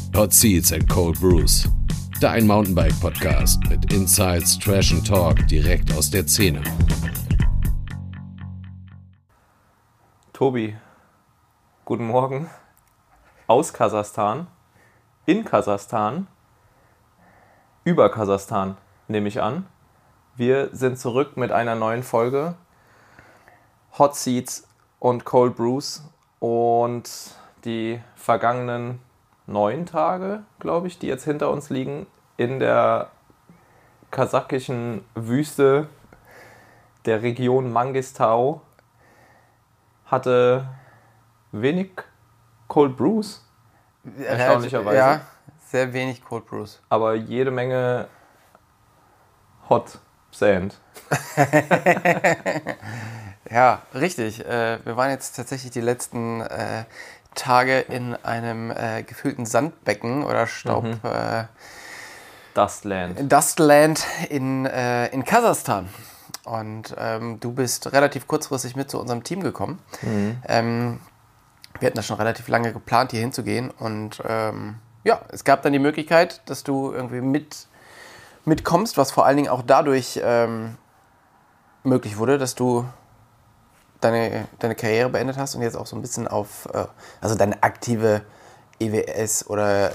Hot Seats and Cold Brews. Dein Mountainbike-Podcast mit Insights, Trash and Talk direkt aus der Szene. Tobi, guten Morgen aus Kasachstan, in Kasachstan, über Kasachstan, nehme ich an. Wir sind zurück mit einer neuen Folge Hot Seats und Cold Brews und die vergangenen 9 Tage, glaube ich, die jetzt hinter uns liegen, in der kasachischen Wüste der Region Mangistau, hatte wenig Cold Brews, erstaunlicherweise. Ja, sehr wenig Cold Brews. Aber jede Menge Hot Sand. Ja, richtig. Wir waren jetzt tatsächlich die letzten Tage in einem gefüllten Sandbecken oder Dustland in Kasachstan. Und du bist relativ kurzfristig mit zu unserem Team gekommen. Wir hatten das schon relativ lange geplant, hier hinzugehen. Und es gab dann die Möglichkeit, dass du irgendwie mitkommst, was vor allen Dingen auch dadurch möglich wurde, dass du deine Karriere beendet hast und jetzt auch so ein bisschen auf, also deine aktive EWS oder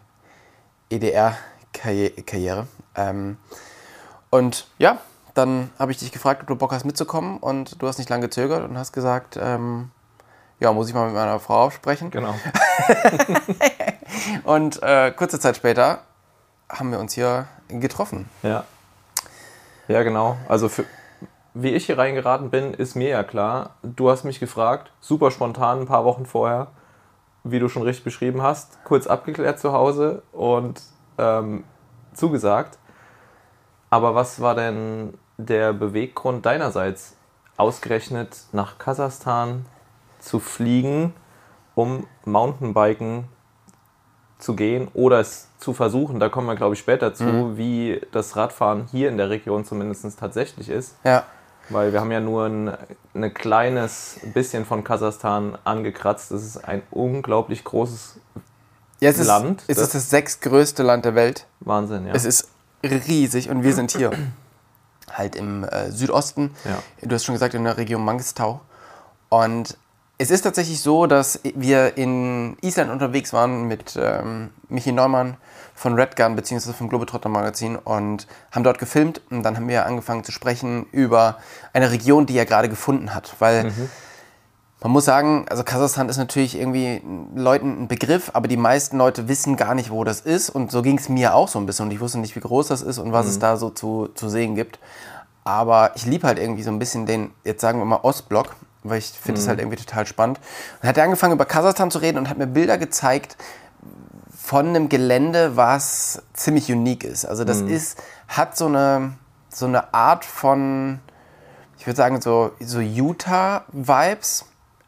EDR-Karriere. Und ja, dann habe ich dich gefragt, ob du Bock hast mitzukommen, und du hast nicht lange gezögert und hast gesagt, muss ich mal mit meiner Frau sprechen. Genau. Und kurze Zeit später haben wir uns hier getroffen. Ja, genau. Also wie ich hier reingeraten bin, ist mir ja klar. Du hast mich gefragt, super spontan, ein paar Wochen vorher, wie du schon richtig beschrieben hast, kurz abgeklärt zu Hause und zugesagt. Aber was war denn der Beweggrund deinerseits, ausgerechnet nach Kasachstan zu fliegen, um Mountainbiken zu gehen oder es zu versuchen? Da kommen wir, glaube ich, später zu, wie das Radfahren hier in der Region zumindest tatsächlich ist. Ja. Weil wir haben ja nur ein kleines bisschen von Kasachstan angekratzt. Es ist ein unglaublich großes Land. Es ist das 6. größte Land der Welt. Wahnsinn, ja. Es ist riesig und wir sind hier halt im Südosten. Ja. Du hast schon gesagt, in der Region Mangistau. Und es ist tatsächlich so, dass wir in Island unterwegs waren mit Michi Neumann von Redgun bzw. vom Globetrotter Magazin und haben dort gefilmt. Und dann haben wir angefangen zu sprechen über eine Region, die er gerade gefunden hat. Weil man muss sagen, also Kasachstan ist natürlich irgendwie Leuten ein Begriff, aber die meisten Leute wissen gar nicht, wo das ist. Und so ging es mir auch so ein bisschen. Und ich wusste nicht, wie groß das ist und was es da so zu sehen gibt. Aber ich liebe halt irgendwie so ein bisschen den, jetzt sagen wir mal, Ostblock, weil ich finde es halt irgendwie total spannend. Und dann hat er angefangen, über Kasachstan zu reden und hat mir Bilder gezeigt von einem Gelände, was ziemlich unique ist. Also das hat so eine Art von, ich würde sagen, so Utah-Vibes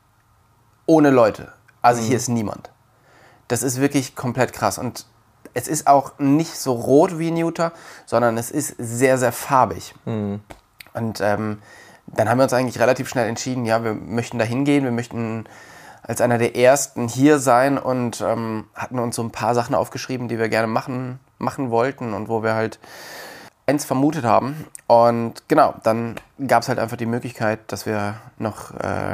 ohne Leute. Also hier ist niemand. Das ist wirklich komplett krass. Und es ist auch nicht so rot wie in Utah, sondern es ist sehr, sehr farbig. Und dann haben wir uns eigentlich relativ schnell entschieden, ja, wir möchten da hingehen, wir möchten als einer der Ersten hier sein und hatten uns so ein paar Sachen aufgeschrieben, die wir gerne machen wollten und wo wir halt eins vermutet haben. Und genau, dann gab es halt einfach die Möglichkeit, dass wir noch,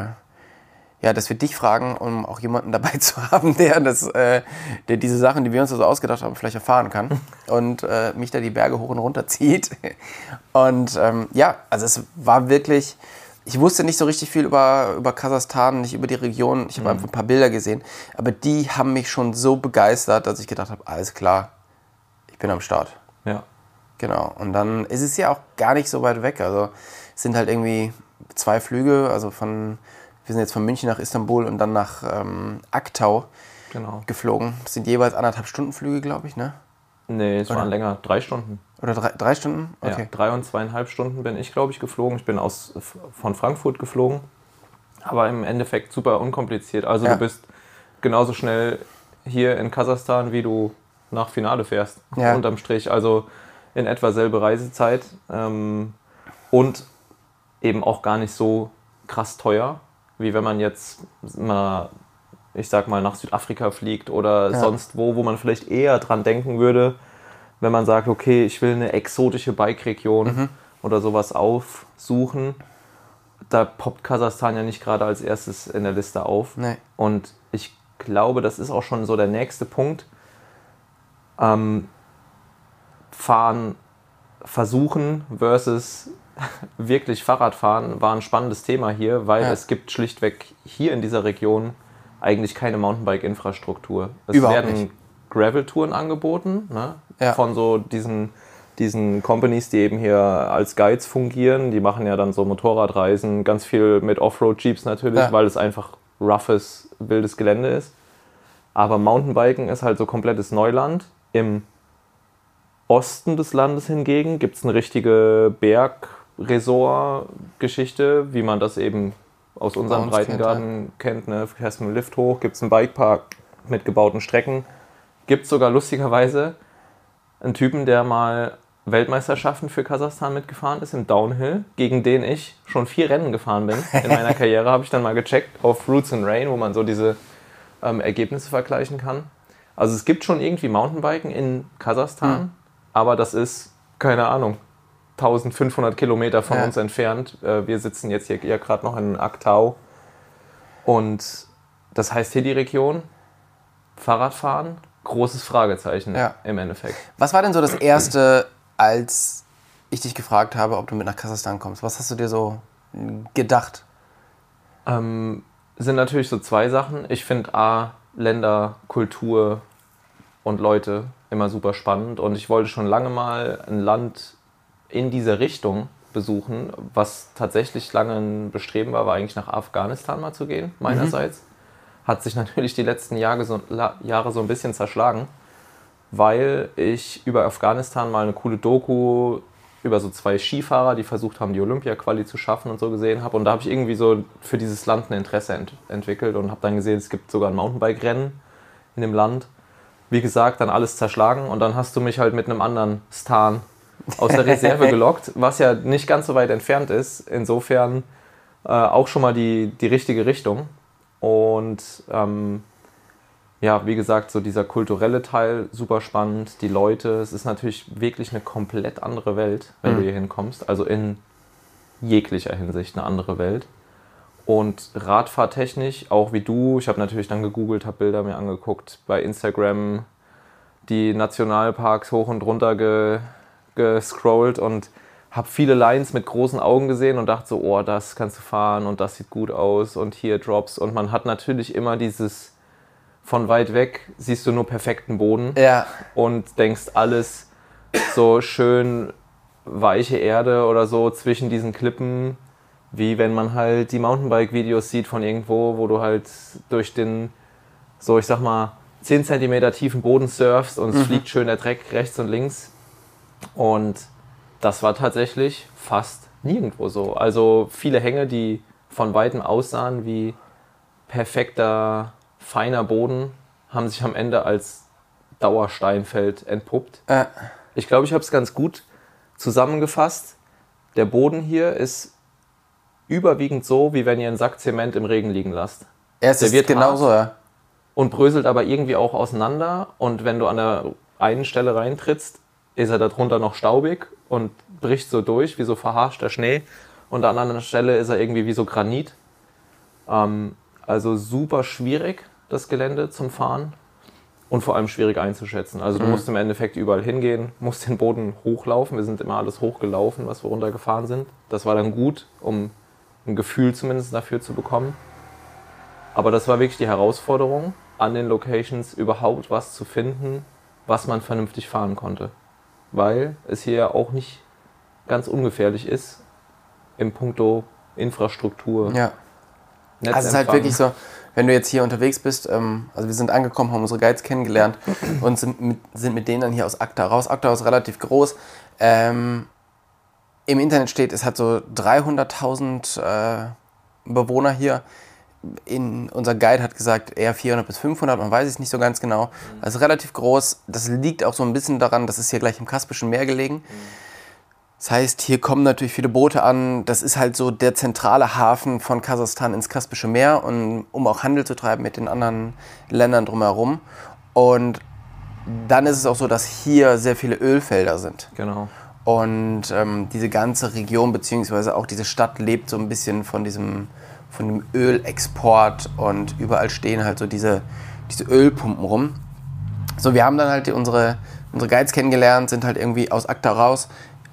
dass wir dich fragen, um auch jemanden dabei zu haben, der diese Sachen, die wir uns so ausgedacht haben, vielleicht erfahren kann und mich da die Berge hoch und runter zieht. Und also es war wirklich, ich wusste nicht so richtig viel über Kasachstan, nicht über die Region. Ich habe einfach ein paar Bilder gesehen, aber die haben mich schon so begeistert, dass ich gedacht habe, alles klar, ich bin am Start. Ja. Genau, und dann ist es ja auch gar nicht so weit weg. Also es sind halt irgendwie 2 Flüge, also wir sind jetzt von München nach Istanbul und dann nach Aktau geflogen. Das sind jeweils 1,5 Stunden Flüge, glaube ich, ne? Nee, es waren länger, 3 Stunden. Oder 3 Stunden? Okay. Ja, 3 und 2,5 Stunden bin ich, glaube ich, geflogen. Ich bin von Frankfurt geflogen, aber im Endeffekt super unkompliziert. Also du bist genauso schnell hier in Kasachstan, wie du nach Finale fährst, unterm Strich. Also in etwa selbe Reisezeit und eben auch gar nicht so krass teuer, wie wenn man jetzt mal ich sag mal, nach Südafrika fliegt oder sonst wo man vielleicht eher dran denken würde, wenn man sagt, okay, ich will eine exotische Bike-Region oder sowas aufsuchen. Da poppt Kasachstan ja nicht gerade als erstes in der Liste auf. Nee. Und ich glaube, das ist auch schon so der nächste Punkt. Fahren, versuchen versus wirklich Fahrradfahren war ein spannendes Thema hier, weil es gibt schlichtweg hier in dieser Region eigentlich keine Mountainbike-Infrastruktur. Es Überhaupt werden nicht. Gravel-Touren angeboten, ne? Ja. Von so diesen Companies, die eben hier als Guides fungieren. Die machen ja dann so Motorradreisen, ganz viel mit Offroad-Jeeps natürlich, weil es einfach roughes, wildes Gelände ist. Aber Mountainbiken ist halt so komplettes Neuland. Im Osten des Landes hingegen gibt es eine richtige Bergresort-Geschichte, wie man das eben aus unserem Breitengraden kennt. Ne? Fährst mit dem Lift hoch, gibt es einen Bikepark mit gebauten Strecken. Gibt es sogar lustigerweise einen Typen, der mal Weltmeisterschaften für Kasachstan mitgefahren ist im Downhill, gegen den ich schon 4 Rennen gefahren bin in meiner Karriere, habe ich dann mal gecheckt auf Roots and Rain, wo man so diese Ergebnisse vergleichen kann. Also es gibt schon irgendwie Mountainbiken in Kasachstan, aber das ist, keine Ahnung, 1500 Kilometer von uns entfernt. Wir sitzen jetzt hier ja gerade noch in Aktau. Und das heißt hier die Region, Fahrradfahren, großes Fragezeichen im Endeffekt. Was war denn so das Erste, als ich dich gefragt habe, ob du mit nach Kasachstan kommst? Was hast du dir so gedacht? Sind natürlich so 2 Sachen. Ich finde Länder, Kultur und Leute immer super spannend. Und ich wollte schon lange mal ein Land in diese Richtung besuchen, was tatsächlich lange ein Bestreben war eigentlich nach Afghanistan mal zu gehen, meinerseits. Hat sich natürlich die letzten Jahre so ein bisschen zerschlagen, weil ich über Afghanistan mal eine coole Doku über so 2 Skifahrer, die versucht haben, die Olympia-Quali zu schaffen und so gesehen habe. Und da habe ich irgendwie so für dieses Land ein Interesse entwickelt und habe dann gesehen, es gibt sogar ein Mountainbike-Rennen in dem Land. Wie gesagt, dann alles zerschlagen und dann hast du mich halt mit einem anderen Stan aus der Reserve gelockt, was ja nicht ganz so weit entfernt ist. Insofern auch schon mal die richtige Richtung. Und wie gesagt, so dieser kulturelle Teil, super spannend. Die Leute, es ist natürlich wirklich eine komplett andere Welt, wenn du hier hinkommst. Also in jeglicher Hinsicht eine andere Welt. Und radfahrtechnisch, auch wie du, ich habe natürlich dann gegoogelt, habe Bilder mir angeguckt, bei Instagram die Nationalparks hoch und runter gescrollt und habe viele Lines mit großen Augen gesehen und dachte so, oh, das kannst du fahren und das sieht gut aus und hier Drops. Und man hat natürlich immer dieses, von weit weg siehst du nur perfekten Boden und denkst alles so schön weiche Erde oder so zwischen diesen Klippen, wie wenn man halt die Mountainbike-Videos sieht von irgendwo, wo du halt durch den, so ich sag mal, 10 cm tiefen Boden surfst und es fliegt schön der Dreck rechts und links. Und das war tatsächlich fast nirgendwo so. Also viele Hänge, die von Weitem aussahen wie perfekter, feiner Boden, haben sich am Ende als Dauersteinfeld entpuppt. Ich glaube, ich habe es ganz gut zusammengefasst. Der Boden hier ist überwiegend so, wie wenn ihr einen Sack Zement im Regen liegen lasst. Es Der ist wird genauso, hart und bröselt aber irgendwie auch auseinander. Und wenn du an der einen Stelle reintrittst, ist er darunter noch staubig und bricht so durch, wie so verharschter Schnee. Und an einer anderen Stelle ist er irgendwie wie so Granit. Also super schwierig, das Gelände zum Fahren. Und vor allem schwierig einzuschätzen. Also du musst im Endeffekt überall hingehen, musst den Boden hochlaufen. Wir sind immer alles hochgelaufen, was wir runtergefahren sind. Das war dann gut, um ein Gefühl zumindest dafür zu bekommen. Aber das war wirklich die Herausforderung, an den Locations überhaupt was zu finden, was man vernünftig fahren konnte. Weil es hier ja auch nicht ganz ungefährlich ist, im Puncto Infrastruktur. Ja. Also es ist halt wirklich so, wenn du jetzt hier unterwegs bist, also wir sind angekommen, haben unsere Guides kennengelernt und sind mit denen dann hier aus Aktau raus. Aktau ist relativ groß. Im Internet steht, es hat so 300.000 Bewohner hier. Unser Guide hat gesagt, eher 400 bis 500, man weiß es nicht so ganz genau. Also relativ groß. Das liegt auch so ein bisschen daran, das ist hier gleich im Kaspischen Meer gelegen. Das heißt, hier kommen natürlich viele Boote an. Das ist halt so der zentrale Hafen von Kasachstan ins Kaspische Meer, und, um auch Handel zu treiben mit den anderen Ländern drumherum. Und dann ist es auch so, dass hier sehr viele Ölfelder sind. Genau. Und diese ganze Region beziehungsweise auch diese Stadt lebt so ein bisschen von dem Ölexport, und überall stehen halt so diese Ölpumpen rum. So, wir haben dann halt unsere Guides kennengelernt, sind halt irgendwie aus Akta raus.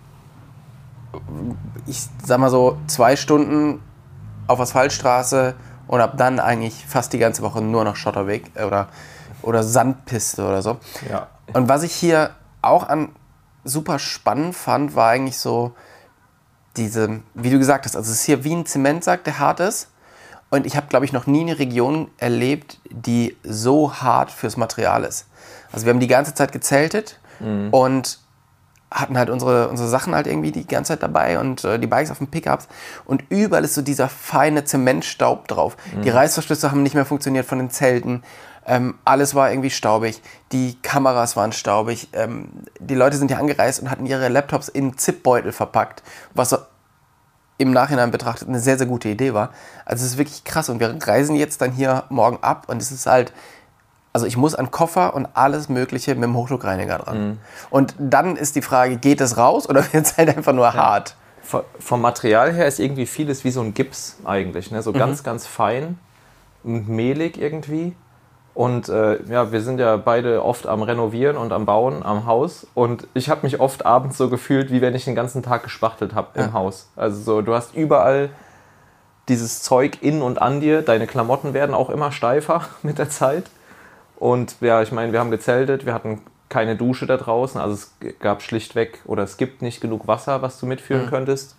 Ich sag mal so 2 Stunden auf Asphaltstraße und ab dann eigentlich fast die ganze Woche nur noch Schotterweg oder Sandpiste oder so. Ja. Und was ich hier auch super spannend fand, war eigentlich so diese, wie du gesagt hast, also es ist hier wie ein Zementsack, der hart ist. Und ich habe, glaube ich, noch nie eine Region erlebt, die so hart fürs Material ist. Also wir haben die ganze Zeit gezeltet und hatten halt unsere Sachen halt irgendwie die ganze Zeit dabei und die Bikes auf den Pickups. Und überall ist so dieser feine Zementstaub drauf. Die Reißverschlüsse haben nicht mehr funktioniert von den Zelten. Alles war irgendwie staubig. Die Kameras waren staubig. Die Leute sind hier angereist und hatten ihre Laptops in Zipbeutel verpackt, was im Nachhinein betrachtet eine sehr, sehr gute Idee war. Also es ist wirklich krass, und wir reisen jetzt dann hier morgen ab, und es ist halt, also ich muss an Koffer und alles Mögliche mit dem Hochdruckreiniger dran. Und dann ist die Frage, geht es raus oder wird es halt einfach nur hart? Vom Material her ist irgendwie vieles wie so ein Gips eigentlich, ne? So ganz, ganz fein und mehlig irgendwie. Und wir sind ja beide oft am Renovieren und am Bauen am Haus, und ich habe mich oft abends so gefühlt, wie wenn ich den ganzen Tag gespachtelt habe im Haus. Also so, du hast überall dieses Zeug in und an dir, deine Klamotten werden auch immer steifer mit der Zeit. Und ja, ich meine, wir haben gezeltet, wir hatten keine Dusche da draußen, also es gab schlichtweg, oder es gibt nicht genug Wasser, was du mitführen könntest.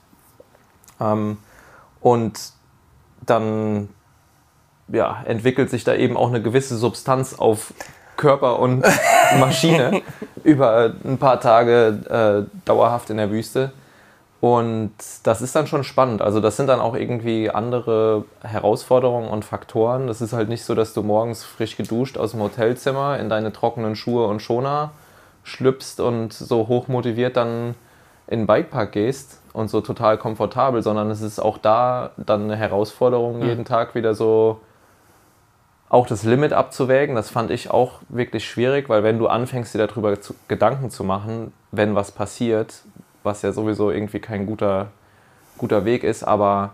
Und dann entwickelt sich da eben auch eine gewisse Substanz auf Körper und Maschine über ein paar Tage dauerhaft in der Wüste. Und das ist dann schon spannend. Also das sind dann auch irgendwie andere Herausforderungen und Faktoren. Das ist halt nicht so, dass du morgens frisch geduscht aus dem Hotelzimmer in deine trockenen Schuhe und Schoner schlüpfst und so hochmotiviert dann in den Bikepark gehst und so total komfortabel, sondern es ist auch da dann eine Herausforderung, jeden Tag wieder so auch das Limit abzuwägen. Das fand ich auch wirklich schwierig, weil wenn du anfängst, dir darüber Gedanken zu machen, wenn was passiert, was ja sowieso irgendwie kein guter Weg ist, aber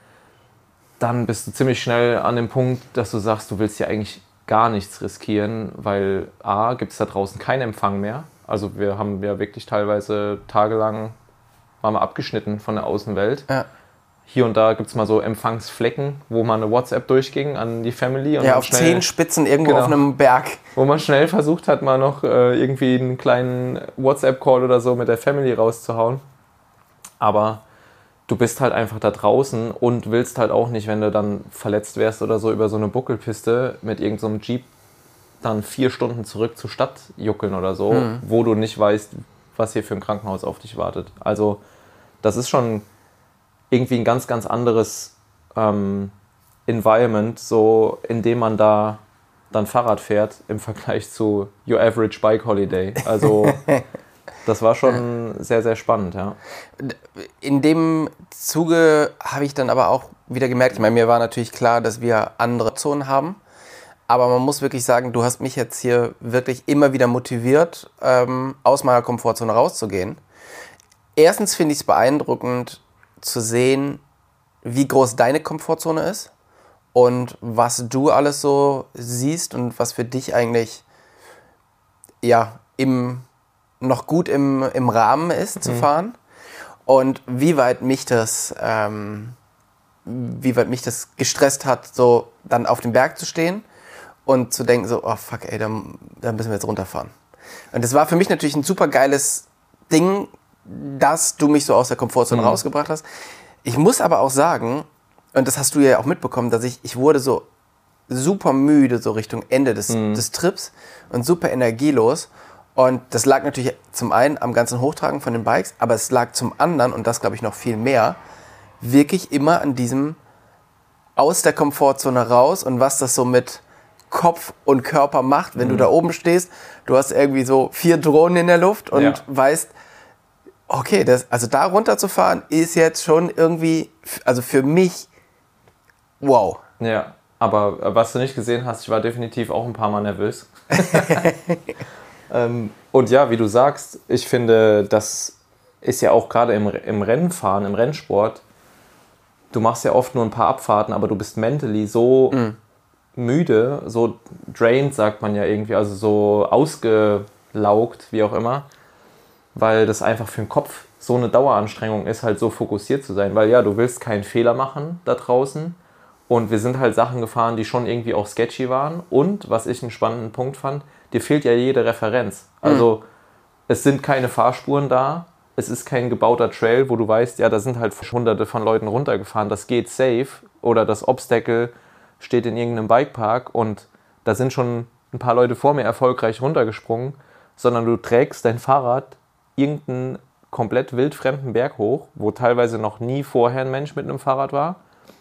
dann bist du ziemlich schnell an dem Punkt, dass du sagst, du willst ja eigentlich gar nichts riskieren, weil A, gibt es da draußen keinen Empfang mehr. Also wir haben ja wirklich teilweise tagelang waren wir abgeschnitten von der Außenwelt. Ja. Hier und da gibt es mal so Empfangsflecken, wo mal eine WhatsApp durchging an die Family. Und auf 10 Spitzen irgendwo auf einem Berg. Wo man schnell versucht hat, mal noch irgendwie einen kleinen WhatsApp-Call oder so mit der Family rauszuhauen. Aber du bist halt einfach da draußen und willst halt auch nicht, wenn du dann verletzt wärst oder so, über so eine Buckelpiste mit irgendeinem Jeep dann 4 Stunden zurück zur Stadt juckeln oder so, wo du nicht weißt, was hier für ein Krankenhaus auf dich wartet. Also das ist schon irgendwie ein ganz, ganz anderes Environment, so in dem man da dann Fahrrad fährt im Vergleich zu Your Average Bike Holiday. Also das war schon sehr, sehr spannend, ja. In dem Zuge habe ich dann aber auch wieder gemerkt, ich meine, mir war natürlich klar, dass wir andere Zonen haben, aber man muss wirklich sagen, du hast mich jetzt hier wirklich immer wieder motiviert, aus meiner Komfortzone rauszugehen. Erstens finde ich es beeindruckend zu sehen, wie groß deine Komfortzone ist und was du alles so siehst und was für dich eigentlich noch gut im Rahmen ist zu fahren, und wie weit mich das gestresst hat, so dann auf dem Berg zu stehen und zu denken so, oh fuck ey, dann müssen wir jetzt runterfahren. Und das war für mich natürlich ein super geiles Ding, dass du mich so aus der Komfortzone rausgebracht hast. Ich muss aber auch sagen, und das hast du ja auch mitbekommen, dass ich wurde so super müde, so Richtung Ende des Trips und super energielos. Und das lag natürlich zum einen am ganzen Hochtragen von den Bikes, aber es lag zum anderen, und das glaube ich noch viel mehr, wirklich immer an diesem aus der Komfortzone raus und was das so mit Kopf und Körper macht, wenn du da oben stehst. Du hast irgendwie so 4 Drohnen in der Luft und weißt, Okay, also da runterzufahren ist jetzt schon irgendwie, also für mich, wow. Ja, aber was du nicht gesehen hast, ich war definitiv auch ein paar Mal nervös. Und ja, wie du sagst, ich finde, das ist ja auch gerade im Rennfahren, im Rennsport, du machst ja oft nur ein paar Abfahrten, aber du bist mentally so müde, so drained, sagt man ja irgendwie, also so ausgelaugt, wie auch immer, weil das einfach für den Kopf so eine Daueranstrengung ist, halt so fokussiert zu sein, weil ja, du willst keinen Fehler machen da draußen und wir sind halt Sachen gefahren, die schon irgendwie auch sketchy waren und, was ich einen spannenden Punkt fand, dir fehlt ja jede Referenz, also es sind keine Fahrspuren da, es ist kein gebauter Trail, wo du weißt, ja, da sind halt hunderte von Leuten runtergefahren, das geht safe oder das Obstacle steht in irgendeinem Bikepark und da sind schon ein paar Leute vor mir erfolgreich runtergesprungen, sondern du trägst dein Fahrrad irgendeinen komplett wildfremden Berg hoch, wo teilweise noch nie vorher ein Mensch mit einem Fahrrad war,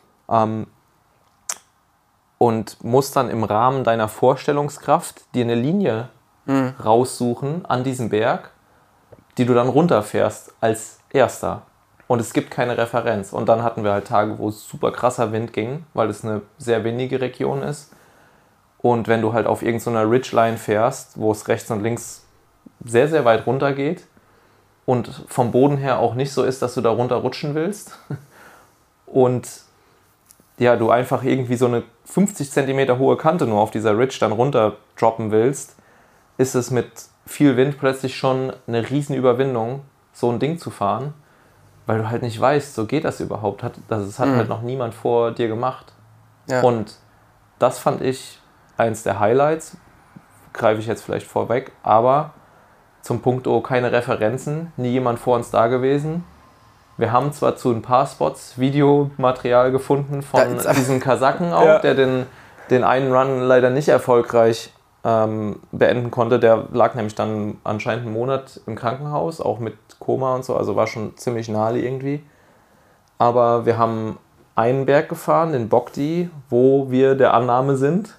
und musst dann im Rahmen deiner Vorstellungskraft dir eine Linie raussuchen an diesem Berg, die du dann runterfährst als Erster. Und es gibt keine Referenz. Und dann hatten wir halt Tage, wo es super krasser Wind ging, weil es eine sehr windige Region ist. Und wenn du halt auf irgendeiner Ridgeline fährst, wo es rechts und links sehr, sehr weit runter geht und vom Boden her auch nicht so ist, dass du da runterrutschen willst und ja, du einfach irgendwie so eine 50 cm hohe Kante nur auf dieser Ridge dann runter droppen willst, ist es mit viel Wind plötzlich schon eine riesen Überwindung, so ein Ding zu fahren, weil du halt nicht weißt, so geht das überhaupt. Das hat halt noch niemand vor dir gemacht. Ja. Und das fand ich eins der Highlights, greife ich jetzt vielleicht vorweg, aber zum Punkt keine Referenzen, nie jemand vor uns da gewesen. Wir haben zwar zu ein paar Spots Videomaterial gefunden von diesem Kasachen auch, der den einen Run leider nicht erfolgreich beenden konnte. Der lag nämlich dann anscheinend einen Monat im Krankenhaus, auch mit Koma und so, also war schon ziemlich nahe irgendwie. Aber wir haben einen Berg gefahren, den Bogdi, wo wir der Annahme sind,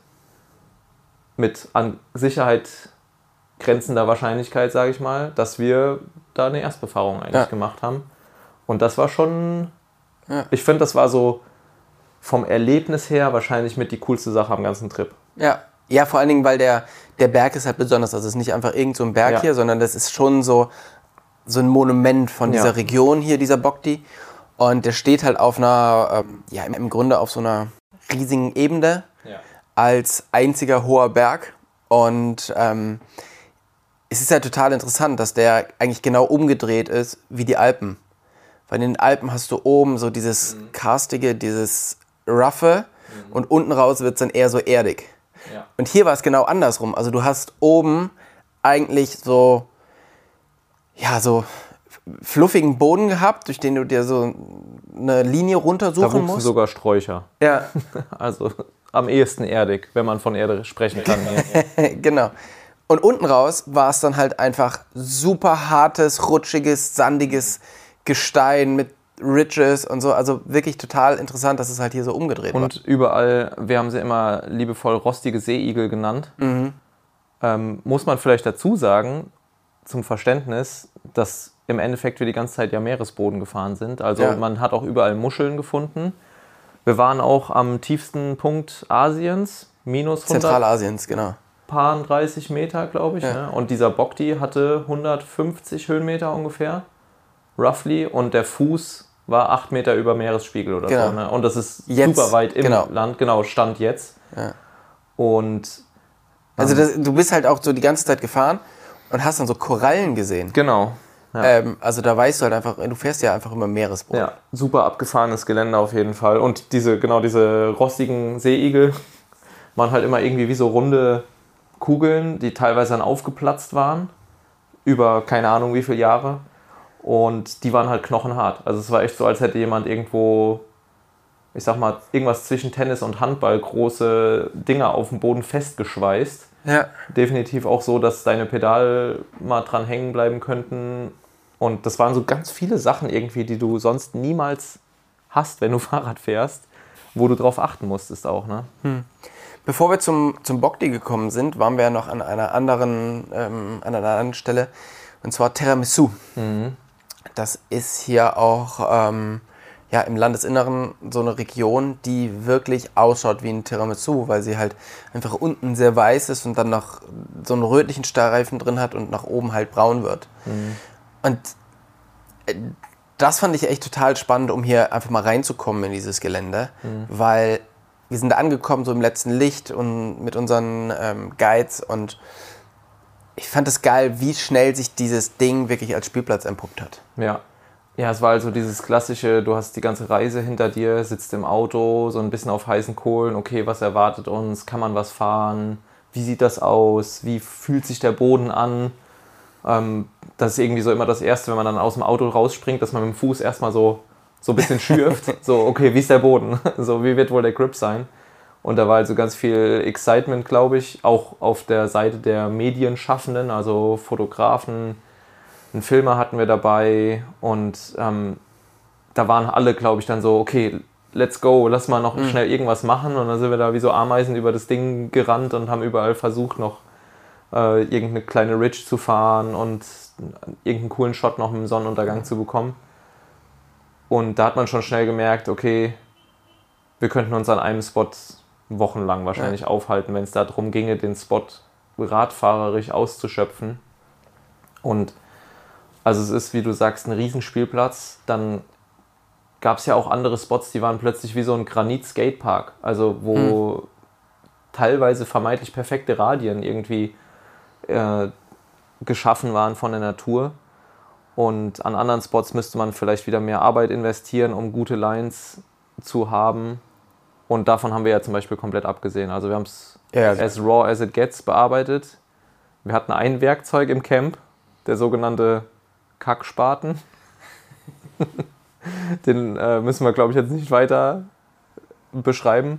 mit an Sicherheit grenzender Wahrscheinlichkeit, sage ich mal, dass wir da eine Erstbefahrung eigentlich gemacht haben. Und das war schon, ich finde, das war so vom Erlebnis her wahrscheinlich mit die coolste Sache am ganzen Trip. Ja, vor allen Dingen, weil der Berg ist halt besonders. Also es ist nicht einfach irgend so ein Berg hier, sondern das ist schon so ein Monument von dieser Region hier, dieser Bogdi. Und der steht halt auf einer, im Grunde auf so einer riesigen Ebene als einziger hoher Berg. Und es ist ja total interessant, dass der eigentlich genau umgedreht ist wie die Alpen. Weil in den Alpen hast du oben so dieses Karstige, dieses Roughe und unten raus wird es dann eher so erdig. Ja. Und hier war es genau andersrum. Also du hast oben eigentlich so fluffigen Boden gehabt, durch den du dir so eine Linie runtersuchen musst. Da wuchsen sogar Sträucher. Ja. Also am ehesten erdig, wenn man von Erde sprechen kann. Genau. Und unten raus war es dann halt einfach super hartes, rutschiges, sandiges Gestein mit Ridges und so. Also wirklich total interessant, dass es halt hier so umgedreht war. Und überall, wir haben sie immer liebevoll rostige Seeigel genannt. Muss man vielleicht dazu sagen, zum Verständnis, dass im Endeffekt wir die ganze Zeit ja Meeresboden gefahren sind. Also man hat auch überall Muscheln gefunden. Wir waren auch am tiefsten Punkt Asiens, minus 100. Zentralasiens, genau. Paar 30 Meter, glaube ich. Ne? Und dieser Bogdi hatte 150 Höhenmeter ungefähr, roughly. Und der Fuß war 8 Meter über Meeresspiegel oder so. Ne? Und das ist jetzt, super weit im Land, Stand jetzt. Ja. Und also du bist halt auch so die ganze Zeit gefahren und hast dann so Korallen gesehen. Genau. Ja. Also da weißt du halt einfach, du fährst ja einfach immer Meeresboden. Ja, super abgefahrenes Gelände auf jeden Fall. Und diese rostigen Seeigel waren halt immer irgendwie wie so runde Kugeln, die teilweise dann aufgeplatzt waren, über keine Ahnung wie viele Jahre. Und die waren halt knochenhart. Also es war echt so, als hätte jemand irgendwo, ich sag mal, irgendwas zwischen Tennis und Handball, große Dinger auf dem Boden festgeschweißt. Ja. Definitiv auch so, dass deine Pedal mal dran hängen bleiben könnten. Und das waren so ganz viele Sachen irgendwie, die du sonst niemals hast, wenn du Fahrrad fährst, wo du drauf achten musstest auch, ne? Bevor wir zum Bogdi gekommen sind, waren wir ja noch an einer anderen Stelle, und zwar Tiramisu. das ist hier auch im Landesinneren so eine Region, die wirklich ausschaut wie ein Tiramisu, weil sie halt einfach unten sehr weiß ist und dann noch so einen rötlichen Streifen drin hat und nach oben halt braun wird. Und das fand ich echt total spannend, um hier einfach mal reinzukommen in dieses Gelände, weil wir sind da angekommen, so im letzten Licht und mit unseren Guides, und ich fand es geil, wie schnell sich dieses Ding wirklich als Spielplatz entpuppt hat. Ja, es war also dieses klassische, du hast die ganze Reise hinter dir, sitzt im Auto, so ein bisschen auf heißen Kohlen, okay, was erwartet uns, kann man was fahren, wie sieht das aus, wie fühlt sich der Boden an? Das ist irgendwie so immer das Erste, wenn man dann aus dem Auto rausspringt, dass man mit dem Fuß erstmal so ein bisschen schürft, so, okay, wie ist der Boden, so, wie wird wohl der Grip sein? Und da war also ganz viel Excitement, glaube ich, auch auf der Seite der Medienschaffenden, also Fotografen, einen Filmer hatten wir dabei, und da waren alle, glaube ich, dann so, okay, let's go, lass mal noch schnell irgendwas machen, und dann sind wir da wie so Ameisen über das Ding gerannt und haben überall versucht, noch irgendeine kleine Ridge zu fahren und irgendeinen coolen Shot noch im Sonnenuntergang zu bekommen. Und da hat man schon schnell gemerkt, okay, wir könnten uns an einem Spot wochenlang wahrscheinlich aufhalten, wenn es darum ginge, den Spot radfahrerisch auszuschöpfen. Und also es ist, wie du sagst, ein Riesenspielplatz. Dann gab es ja auch andere Spots, die waren plötzlich wie so ein Granit-Skatepark. Also wo teilweise vermeintlich perfekte Radien irgendwie geschaffen waren von der Natur. Und an anderen Spots müsste man vielleicht wieder mehr Arbeit investieren, um gute Lines zu haben. Und davon haben wir ja zum Beispiel komplett abgesehen. Also wir haben es as raw as it gets bearbeitet. Wir hatten ein Werkzeug im Camp, der sogenannte Kackspaten. Den müssen wir, glaube ich, jetzt nicht weiter beschreiben.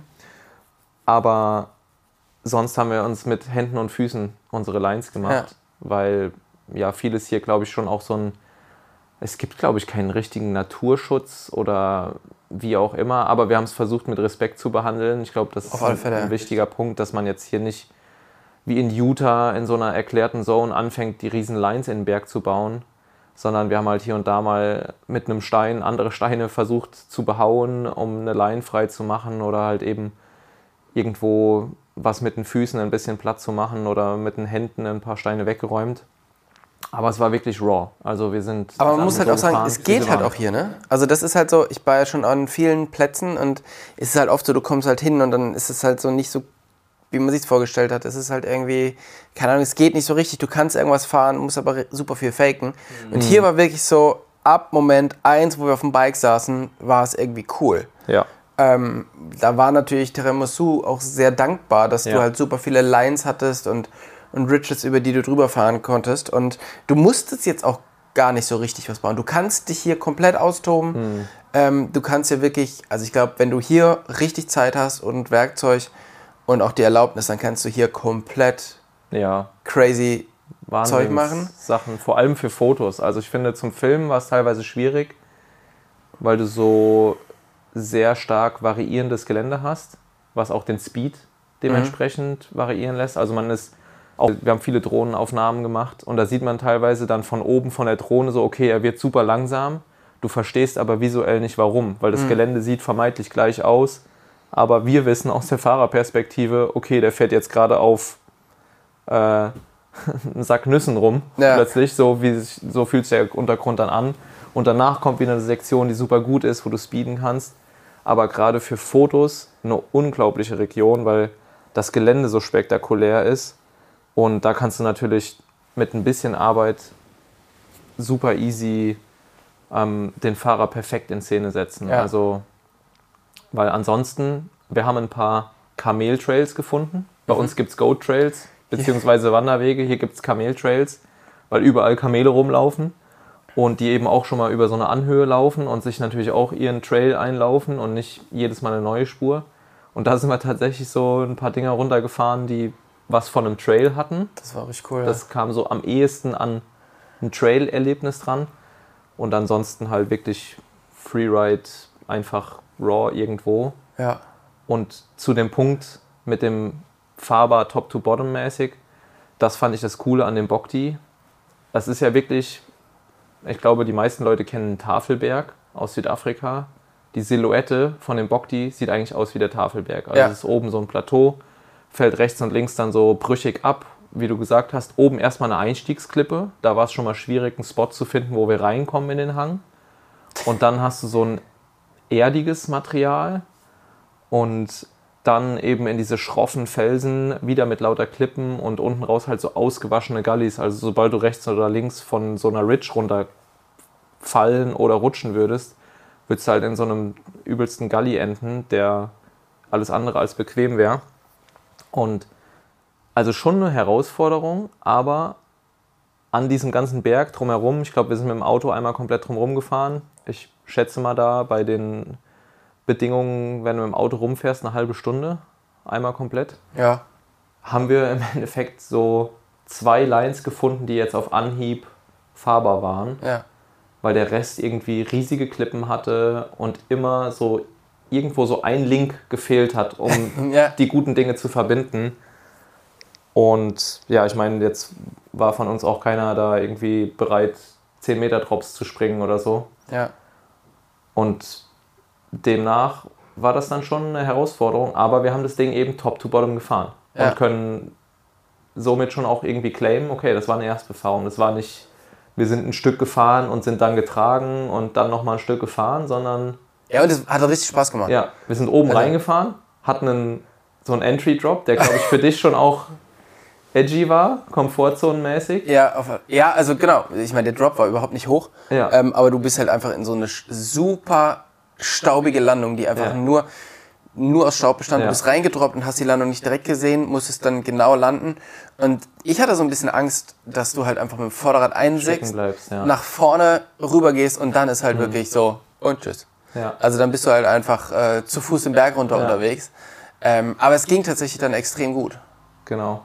Aber sonst haben wir uns mit Händen und Füßen unsere Lines gemacht, weil ja vieles hier, glaube ich, schon auch so es gibt, glaube ich, keinen richtigen Naturschutz oder wie auch immer, aber wir haben es versucht, mit Respekt zu behandeln. Ich glaube, das ist ein wichtiger Punkt, dass man jetzt hier nicht wie in Utah in so einer erklärten Zone anfängt, die riesen Lines in den Berg zu bauen, sondern wir haben halt hier und da mal mit einem Stein andere Steine versucht zu behauen, um eine Line frei zu machen, oder halt eben irgendwo was mit den Füßen ein bisschen platt zu machen oder mit den Händen ein paar Steine weggeräumt. Aber es war wirklich raw. Also wir sind. Aber man muss halt auch sagen, es geht halt auch hier, ne? Also das ist halt so, ich war ja schon an vielen Plätzen und es ist halt oft so, du kommst halt hin und dann ist es halt so nicht so, wie man sich es vorgestellt hat. Es ist halt irgendwie, keine Ahnung, es geht nicht so richtig. Du kannst irgendwas fahren, musst aber super viel faken. Und hier war wirklich so, ab Moment 1, wo wir auf dem Bike saßen, war es irgendwie cool. Ja. Da war natürlich Tiramisu auch sehr dankbar, dass du halt super viele Lines hattest und Ridges, über die du drüber fahren konntest. Und du musstest jetzt auch gar nicht so richtig was bauen. Du kannst dich hier komplett austoben. Du kannst hier wirklich, also ich glaube, wenn du hier richtig Zeit hast und Werkzeug und auch die Erlaubnis, dann kannst du hier komplett crazy Zeug machen. Sachen, vor allem für Fotos. Also ich finde, zum Filmen war es teilweise schwierig, weil du so sehr stark variierendes Gelände hast, was auch den Speed dementsprechend variieren lässt. Also wir haben viele Drohnenaufnahmen gemacht und da sieht man teilweise dann von oben von der Drohne so, okay, er wird super langsam, du verstehst aber visuell nicht warum, weil das Gelände sieht vermeintlich gleich aus, aber wir wissen aus der Fahrerperspektive, okay, der fährt jetzt gerade auf einen Sack Nüssen rum, plötzlich, so fühlt sich der Untergrund dann an, und danach kommt wieder eine Sektion, die super gut ist, wo du speeden kannst, aber gerade für Fotos eine unglaubliche Region, weil das Gelände so spektakulär ist. Und da kannst du natürlich mit ein bisschen Arbeit super easy den Fahrer perfekt in Szene setzen. Ja. Also, weil ansonsten, wir haben ein paar Kameltrails gefunden. Bei uns gibt es Goat-Trails, beziehungsweise Wanderwege. Hier gibt es Kameltrails, weil überall Kamele rumlaufen und die eben auch schon mal über so eine Anhöhe laufen und sich natürlich auch ihren Trail einlaufen und nicht jedes Mal eine neue Spur. Und da sind wir tatsächlich so ein paar Dinger runtergefahren, die was von einem Trail hatten. Das war richtig cool. Das kam so am ehesten an ein Trail-Erlebnis dran. Und ansonsten halt wirklich Freeride, einfach raw irgendwo. Ja. Und zu dem Punkt mit dem fahrbar Top-to-Bottom-mäßig, das fand ich das Coole an dem Bogdi. Das ist ja wirklich ich glaube, die meisten Leute kennen Tafelberg aus Südafrika. Die Silhouette von dem Bogdi sieht eigentlich aus wie der Tafelberg. Also es ist oben so ein Plateau, fällt rechts und links dann so brüchig ab. Wie du gesagt hast, oben erstmal eine Einstiegsklippe. Da war es schon mal schwierig, einen Spot zu finden, wo wir reinkommen in den Hang. Und dann hast du so ein erdiges Material und dann eben in diese schroffen Felsen wieder mit lauter Klippen und unten raus halt so ausgewaschene Gullies. Also sobald du rechts oder links von so einer Ridge runterfallen oder rutschen würdest, würdest du halt in so einem übelsten Gully enden, der alles andere als bequem wäre. Und also schon eine Herausforderung, aber an diesem ganzen Berg drumherum, ich glaube, wir sind mit dem Auto einmal komplett drumherum gefahren. Ich schätze mal da bei den Bedingungen, wenn du mit dem Auto rumfährst, eine halbe Stunde, einmal komplett. Ja. Haben wir im Endeffekt so 2 Lines gefunden, die jetzt auf Anhieb fahrbar waren. Ja. Weil der Rest irgendwie riesige Klippen hatte und immer so irgendwo so ein Link gefehlt hat, um die guten Dinge zu verbinden. Und ja, ich meine, jetzt war von uns auch keiner da irgendwie bereit, 10 Meter Drops zu springen oder so. Ja. Und demnach war das dann schon eine Herausforderung, aber wir haben das Ding eben top to bottom gefahren und können somit schon auch irgendwie claimen, okay, das war eine Erstbefahrung. Das war nicht, wir sind ein Stück gefahren und sind dann getragen und dann nochmal ein Stück gefahren, sondern... Ja, und das hat richtig Spaß gemacht. Ja, wir sind oben reingefahren, hatten so einen Entry-Drop, der, glaube ich, für dich schon auch edgy war, komfortzonenmäßig. Ja, also genau. Ich meine, der Drop war überhaupt nicht hoch, aber du bist halt einfach in so eine super staubige Landung, die einfach nur aus Staub bestand. Du bist reingedroppt und hast die Landung nicht direkt gesehen, musstest dann genau landen. Und ich hatte so ein bisschen Angst, dass du halt einfach mit dem Vorderrad einsäckst, nach vorne rüber gehst und dann ist halt wirklich so und tschüss. Ja. Also dann bist du halt einfach zu Fuß den Berg runter unterwegs. Aber es ging tatsächlich dann extrem gut. Genau.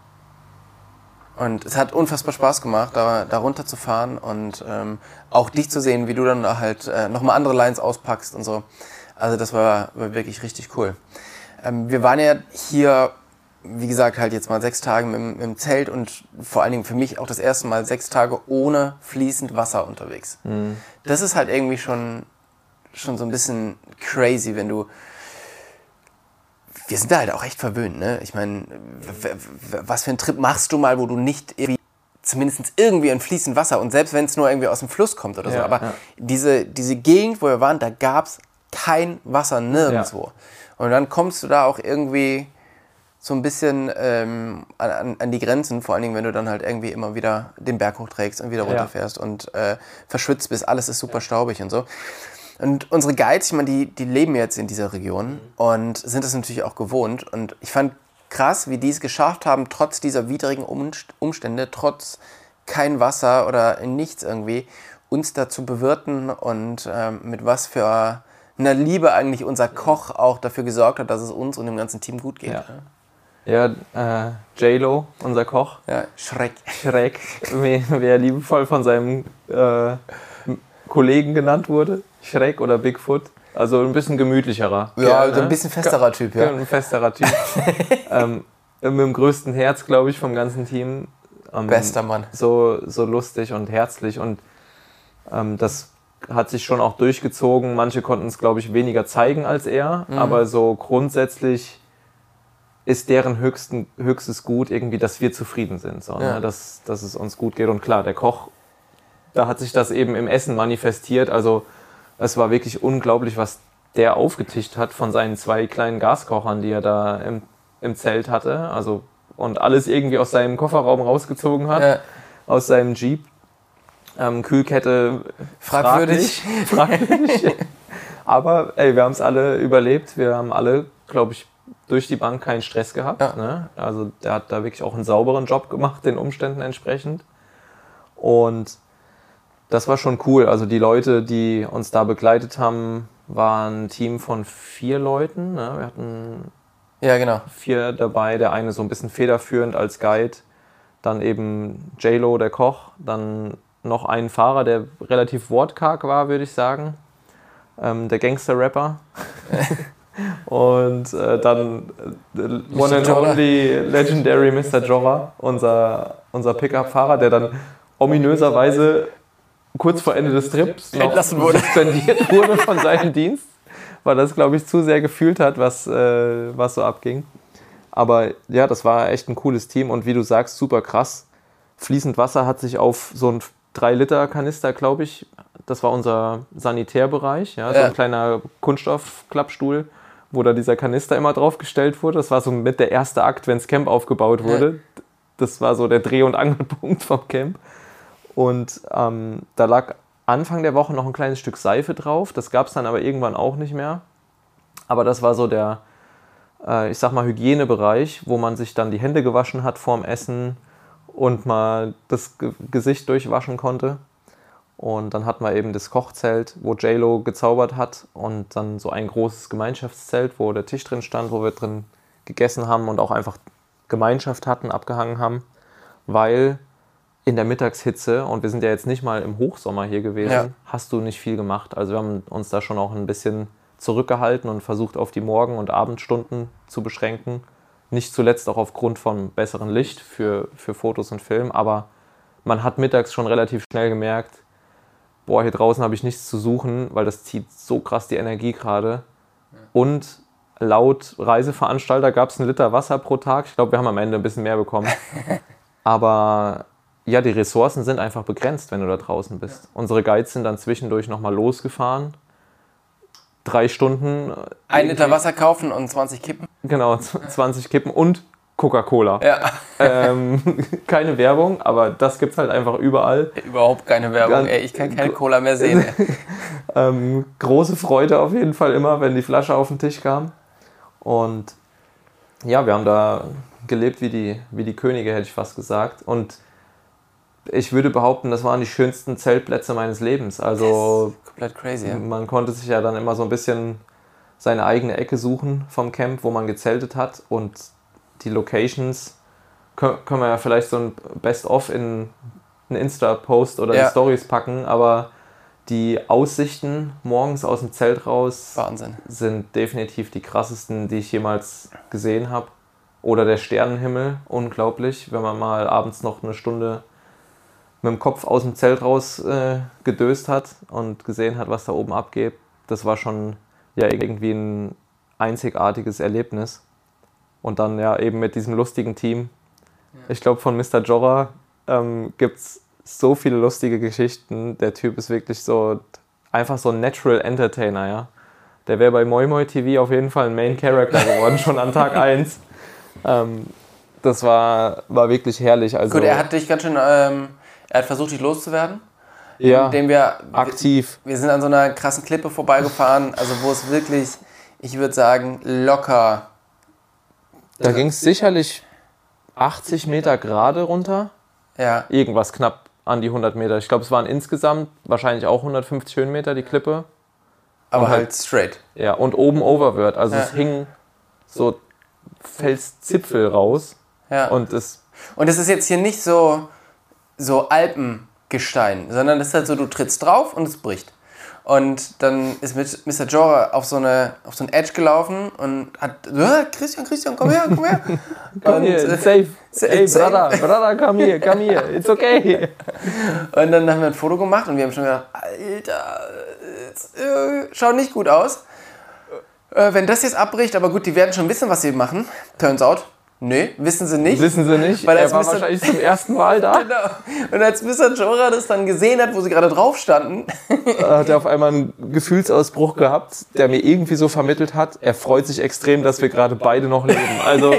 Und es hat unfassbar Spaß gemacht, da runter zu fahren und auch dich zu sehen, wie du dann halt nochmal andere Lines auspackst und so. Also das war wirklich richtig cool. Wir waren ja hier, wie gesagt, halt jetzt mal 6 Tage im Zelt und vor allen Dingen für mich auch das erste Mal 6 Tage ohne fließend Wasser unterwegs. Mhm. Das ist halt irgendwie schon so ein bisschen crazy, wenn du... Wir sind da halt auch echt verwöhnt, ne? Ich meine, was für einen Trip machst du mal, wo du nicht irgendwie, zumindest irgendwie in fließend Wasser und selbst wenn es nur irgendwie aus dem Fluss kommt oder so, aber diese Gegend, wo wir waren, da gab es kein Wasser nirgendwo. Ja. Und dann kommst du da auch irgendwie so ein bisschen an die Grenzen, vor allen Dingen, wenn du dann halt irgendwie immer wieder den Berg hochträgst und wieder runterfährst und verschwitzt bist, alles ist super staubig und so. Und unsere Guides, ich meine, die leben jetzt in dieser Region und sind das natürlich auch gewohnt. Und ich fand krass, wie die es geschafft haben, trotz dieser widrigen Umstände, trotz kein Wasser oder nichts irgendwie, uns da zu bewirten und mit was für einer Liebe eigentlich unser Koch auch dafür gesorgt hat, dass es uns und dem ganzen Team gut geht. Ja, J-Lo, unser Koch. Ja, Schreck, wie er liebevoll von seinem Kollegen genannt wurde. Schreck oder Bigfoot. Also ein bisschen gemütlicherer. Ja, Kerl, so ein bisschen festerer Typ, ja. Ein festerer Typ. Mit dem größten Herz, glaube ich, vom ganzen Team. Bester Mann. So lustig und herzlich und das hat sich schon auch durchgezogen. Manche konnten es, glaube ich, weniger zeigen als er, aber so grundsätzlich ist deren höchstes Gut irgendwie, dass wir zufrieden sind, so, ne? Dass es uns gut geht. Und klar, der Koch, da hat sich das eben im Essen manifestiert. Also es war wirklich unglaublich, was der aufgetischt hat von seinen 2 kleinen Gaskochern, die er da im Zelt hatte. Also, und alles irgendwie aus seinem Kofferraum rausgezogen hat, aus seinem Jeep. Kühlkette fragwürdig. Aber ey, wir haben es alle überlebt. Wir haben alle, glaube ich, durch die Bank keinen Stress gehabt. Ja. Ne? Also der hat da wirklich auch einen sauberen Job gemacht, den Umständen entsprechend. Und das war schon cool. Also die Leute, die uns da begleitet haben, waren ein Team von 4 Leuten. Ne? Wir hatten 4 dabei. Der eine so ein bisschen federführend als Guide. Dann eben J-Lo, der Koch. Dann noch einen Fahrer, der relativ wortkarg war, würde ich sagen. Der Gangster-Rapper. Und dann one and only legendary Mr. Jorah, unser Pickup-Fahrer, der dann ominöserweise kurz vor Ende des Trips noch entlassen wurde. suspendiert wurde von seinem Dienst, weil das, glaube ich, zu sehr gefühlt hat, was so abging. Aber ja, das war echt ein cooles Team und wie du sagst, super krass. Fließend Wasser hat sich auf so ein 3-Liter-Kanister, glaube ich, das war unser Sanitärbereich, ja, so ein kleiner Kunststoffklappstuhl, wo da dieser Kanister immer draufgestellt wurde. Das war so mit der erste Akt, wenn das Camp aufgebaut wurde. Das war so der Dreh- und Angelpunkt vom Camp. Und da lag Anfang der Woche noch ein kleines Stück Seife drauf. Das gab es dann aber irgendwann auch nicht mehr. Aber das war so der, ich sag mal, Hygienebereich, wo man sich dann die Hände gewaschen hat vorm Essen und mal das Gesicht durchwaschen konnte. Und dann hatten wir eben das Kochzelt, wo J-Lo gezaubert hat und dann so ein großes Gemeinschaftszelt, wo der Tisch drin stand, wo wir drin gegessen haben und auch einfach Gemeinschaft hatten, abgehangen haben, weil in der Mittagshitze, und wir sind ja jetzt nicht mal im Hochsommer hier gewesen, hast du nicht viel gemacht. Also wir haben uns da schon auch ein bisschen zurückgehalten und versucht, auf die Morgen- und Abendstunden zu beschränken. Nicht zuletzt auch aufgrund von besserem Licht für Fotos und Film, aber man hat mittags schon relativ schnell gemerkt, boah, hier draußen habe ich nichts zu suchen, weil das zieht so krass die Energie gerade. Und laut Reiseveranstalter gab es 1 Liter Wasser pro Tag. Ich glaube, wir haben am Ende ein bisschen mehr bekommen. Aber ja, die Ressourcen sind einfach begrenzt, wenn du da draußen bist. Unsere Guides sind dann zwischendurch nochmal losgefahren. 3 Stunden. 1 Liter Wasser kaufen und 20 Kippen. Genau, 20 Kippen und Coca-Cola. Ja. Keine Werbung, aber das gibt's halt einfach überall. Überhaupt keine Werbung, ich kann keine Cola mehr sehen. Große Freude auf jeden Fall immer, wenn die Flasche auf den Tisch kam. Und ja, wir haben da gelebt wie die Könige, hätte ich fast gesagt. Und ich würde behaupten, das waren die schönsten Zeltplätze meines Lebens. Also komplett crazy, ja. Man konnte sich ja dann immer so ein bisschen seine eigene Ecke suchen vom Camp, wo man gezeltet hat. Und die Locations können wir ja vielleicht so ein Best-of in einen Insta-Post oder die Stories packen, aber die Aussichten morgens aus dem Zelt raus Wahnsinn. Sind definitiv die krassesten, die ich jemals gesehen habe. Oder der Sternenhimmel, unglaublich, wenn man mal abends noch eine Stunde mit dem Kopf aus dem Zelt raus gedöst hat und gesehen hat, was da oben abgeht. Das war schon ja irgendwie ein einzigartiges Erlebnis. Und dann ja eben mit diesem lustigen Team. Ja. Ich glaube, von Mr. Jorah gibt es so viele lustige Geschichten. Der Typ ist wirklich so einfach so ein Natural Entertainer, ja. Der wäre bei Moi Moi TV auf jeden Fall ein Main Character geworden, schon an Tag 1. Das war wirklich herrlich. Also, gut, er hat dich ganz schön, er hat versucht, dich loszuwerden. Ja, indem wir aktiv. Wir sind an so einer krassen Klippe vorbeigefahren, also wo es wirklich, ich würde sagen, locker. Da ging es sicherlich 80 Meter gerade runter. Ja. Irgendwas knapp an die 100 Meter. Ich glaube, es waren insgesamt wahrscheinlich auch 150 Höhenmeter, die Klippe. Aber halt straight. Ja, und oben Overword. Also es hing so Felszipfel raus. Ja. Und es ist jetzt hier nicht so Alpengestein, sondern es ist halt so, du trittst drauf und es bricht. Und dann ist mit Mr. Jorah auf so einen Edge gelaufen und hat, Christian, komm her. Komm hier, safe. Hey, Brother, come here, it's okay. Und dann haben wir ein Foto gemacht und wir haben schon gedacht, Alter, schaut nicht gut aus. Wenn das jetzt abbricht, aber gut, die werden schon wissen, was sie machen. Turns out, nee, wissen sie nicht. Weil er war wahrscheinlich zum ersten Mal da. Genau. Und als Mr. Jorah das dann gesehen hat, wo sie gerade drauf standen, hat er auf einmal einen Gefühlsausbruch gehabt, der mir irgendwie so vermittelt hat, er freut sich extrem, dass wir gerade beide noch leben. Also,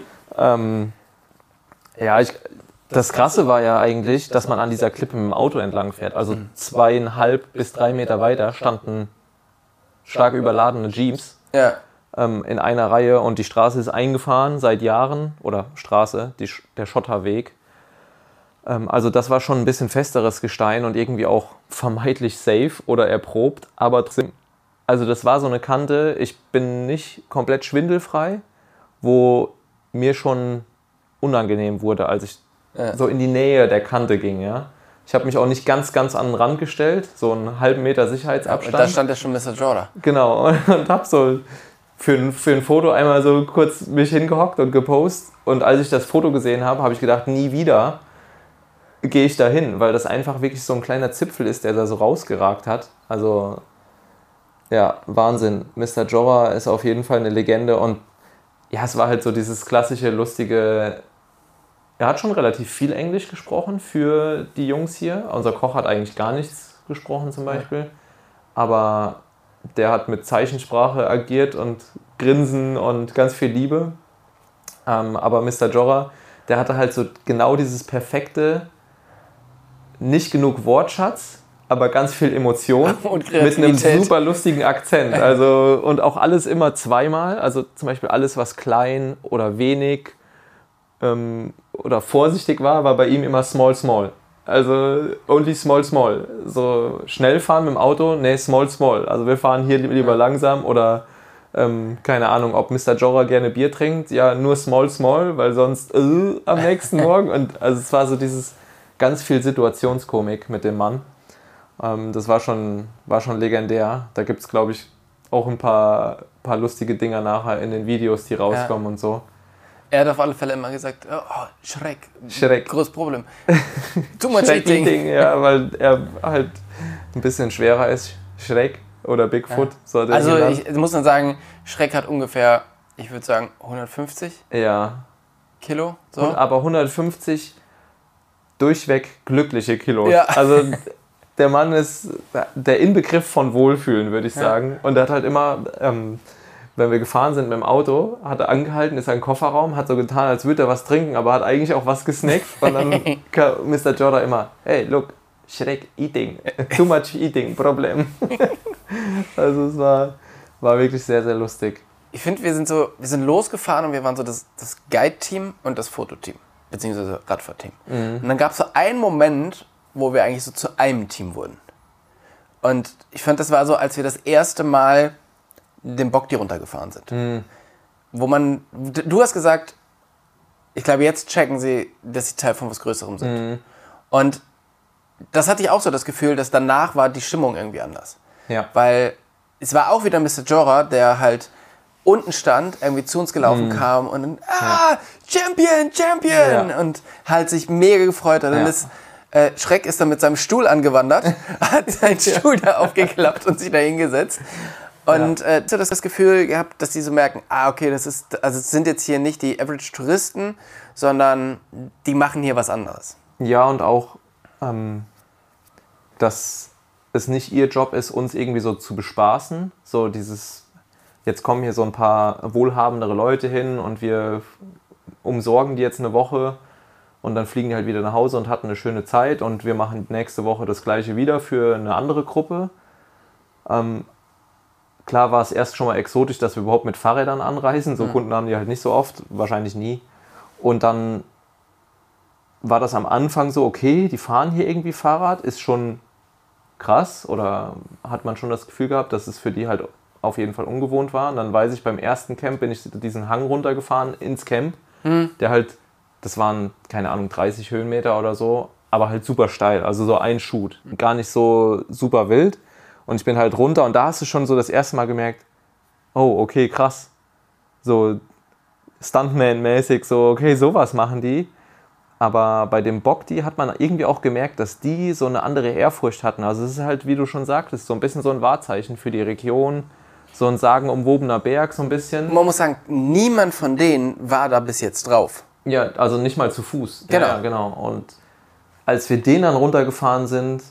das Krasse war ja eigentlich, dass man an dieser Klippe mit dem Auto entlang fährt. Also 2,5 bis 3 Meter weiter standen stark überladene Jeeps. Ja. In einer Reihe und die Straße ist eingefahren seit Jahren, oder Straße, der Schotterweg. Also das war schon ein bisschen festeres Gestein und irgendwie auch vermeintlich safe oder erprobt, aber also das war so eine Kante, ich bin nicht komplett schwindelfrei, wo mir schon unangenehm wurde, als ich so in die Nähe der Kante ging, ja. Ich habe mich auch nicht ganz an den Rand gestellt, so einen halben Meter Sicherheitsabstand. Und da stand ja schon Mr. Jorah. Genau, und habe so für ein Foto einmal so kurz mich hingehockt und gepostet. Und als ich das Foto gesehen habe, habe ich gedacht, nie wieder. gehe ich da hin, weil das einfach wirklich so ein kleiner Zipfel ist, der da so rausgeragt hat. Also, ja, Wahnsinn. Mr. Jorah ist auf jeden Fall eine Legende und ja, es war halt so dieses klassische, lustige. Er hat schon relativ viel Englisch gesprochen für die Jungs hier. Unser Koch hat eigentlich gar nichts gesprochen zum Beispiel. Aber der hat mit Zeichensprache agiert und Grinsen und ganz viel Liebe. Aber Mr. Jorah, der hatte halt so genau dieses perfekte, nicht genug Wortschatz, aber ganz viel Emotion Und mit einem Kreativität. super lustigen Akzent. Also, und auch alles immer zweimal. Also zum Beispiel alles, was klein oder wenig oder vorsichtig war bei ihm immer small, small. Also only small, small. So schnell fahren mit dem Auto, nee, small, small. Also wir fahren hier lieber langsam oder keine Ahnung, ob Mr. Jorah gerne Bier trinkt. Ja, nur small, small, weil sonst am nächsten Morgen. Und also es war so dieses ganz viel Situationskomik mit dem Mann. Das war schon legendär. Da gibt es, glaube ich, auch ein paar lustige Dinger nachher in den Videos, die rauskommen und so. Er hat auf alle Fälle immer gesagt, oh, Schreck. Großes Problem. Too much Shrek eating. Ja, weil er halt ein bisschen schwerer ist. Shrek oder Bigfoot. So hat er Also genannt. ich muss dann sagen, Schreck hat ungefähr, ich würde sagen, 150 Ja. Kilo. So. Aber 150 durchweg glückliche Kilos. Ja. Also der Mann ist der Inbegriff von Wohlfühlen, würde ich sagen. Und er hat halt immer, wenn wir gefahren sind mit dem Auto, hat er angehalten, ist in den Kofferraum, hat so getan, als würde er was trinken, aber hat eigentlich auch was gesnackt. Und dann kam Mr. Jorah immer, hey, look, Shrek eating, too much eating, Problem. Also es war wirklich sehr, sehr lustig. Ich finde, wir sind losgefahren und wir waren so das Guide-Team und das Fototeam, beziehungsweise Radfahrteam. Und dann gab es so einen Moment, wo wir eigentlich so zu einem Team wurden. Und ich fand, das war so, als wir das erste Mal den Bogdi runtergefahren sind. Wo du hast gesagt, ich glaube, jetzt checken sie, dass sie Teil von was Größerem sind. Und das hatte ich auch so das Gefühl, dass danach war die Stimmung irgendwie anders. Ja. Weil es war auch wieder Mr. Jorah, der halt unten stand, irgendwie zu uns gelaufen kam und dann, Champion! Ja. Und halt sich mega gefreut hat. Und Schreck ist dann mit seinem Stuhl angewandert, hat seinen Stuhl da aufgeklappt und sich da hingesetzt. Und so das Gefühl gehabt, dass die so merken, okay, es sind jetzt hier nicht die Average-Touristen, sondern die machen hier was anderes. Ja, und auch, dass es nicht ihr Job ist, uns irgendwie so zu bespaßen. So dieses, jetzt kommen hier so ein paar wohlhabendere Leute hin und wir umsorgen die jetzt eine Woche und dann fliegen die halt wieder nach Hause und hatten eine schöne Zeit und wir machen nächste Woche das Gleiche wieder für eine andere Gruppe. Klar war es erst schon mal exotisch, dass wir überhaupt mit Fahrrädern anreisen. So Kunden haben die halt nicht so oft, wahrscheinlich nie. Und dann war das am Anfang so, okay, die fahren hier irgendwie Fahrrad, ist schon krass oder hat man schon das Gefühl gehabt, dass es für die halt auf jeden Fall ungewohnt war. Und dann weiß ich, beim ersten Camp bin ich diesen Hang runtergefahren ins Camp, der halt, das waren, keine Ahnung, 30 Höhenmeter oder so, aber halt super steil, also so ein Shoot, gar nicht so super wild. Und ich bin halt runter und da hast du schon so das erste Mal gemerkt, oh, okay, krass. So Stuntman-mäßig, so, okay, sowas machen die. Aber bei dem Bogdi hat man irgendwie auch gemerkt, dass die so eine andere Ehrfurcht hatten. Also es ist halt, wie du schon sagtest, so ein bisschen so ein Wahrzeichen für die Region. So ein sagenumwobener Berg, so ein bisschen. Man muss sagen, niemand von denen war da bis jetzt drauf. Ja, also nicht mal zu Fuß. Genau. Ja, genau. Und als wir den dann runtergefahren sind,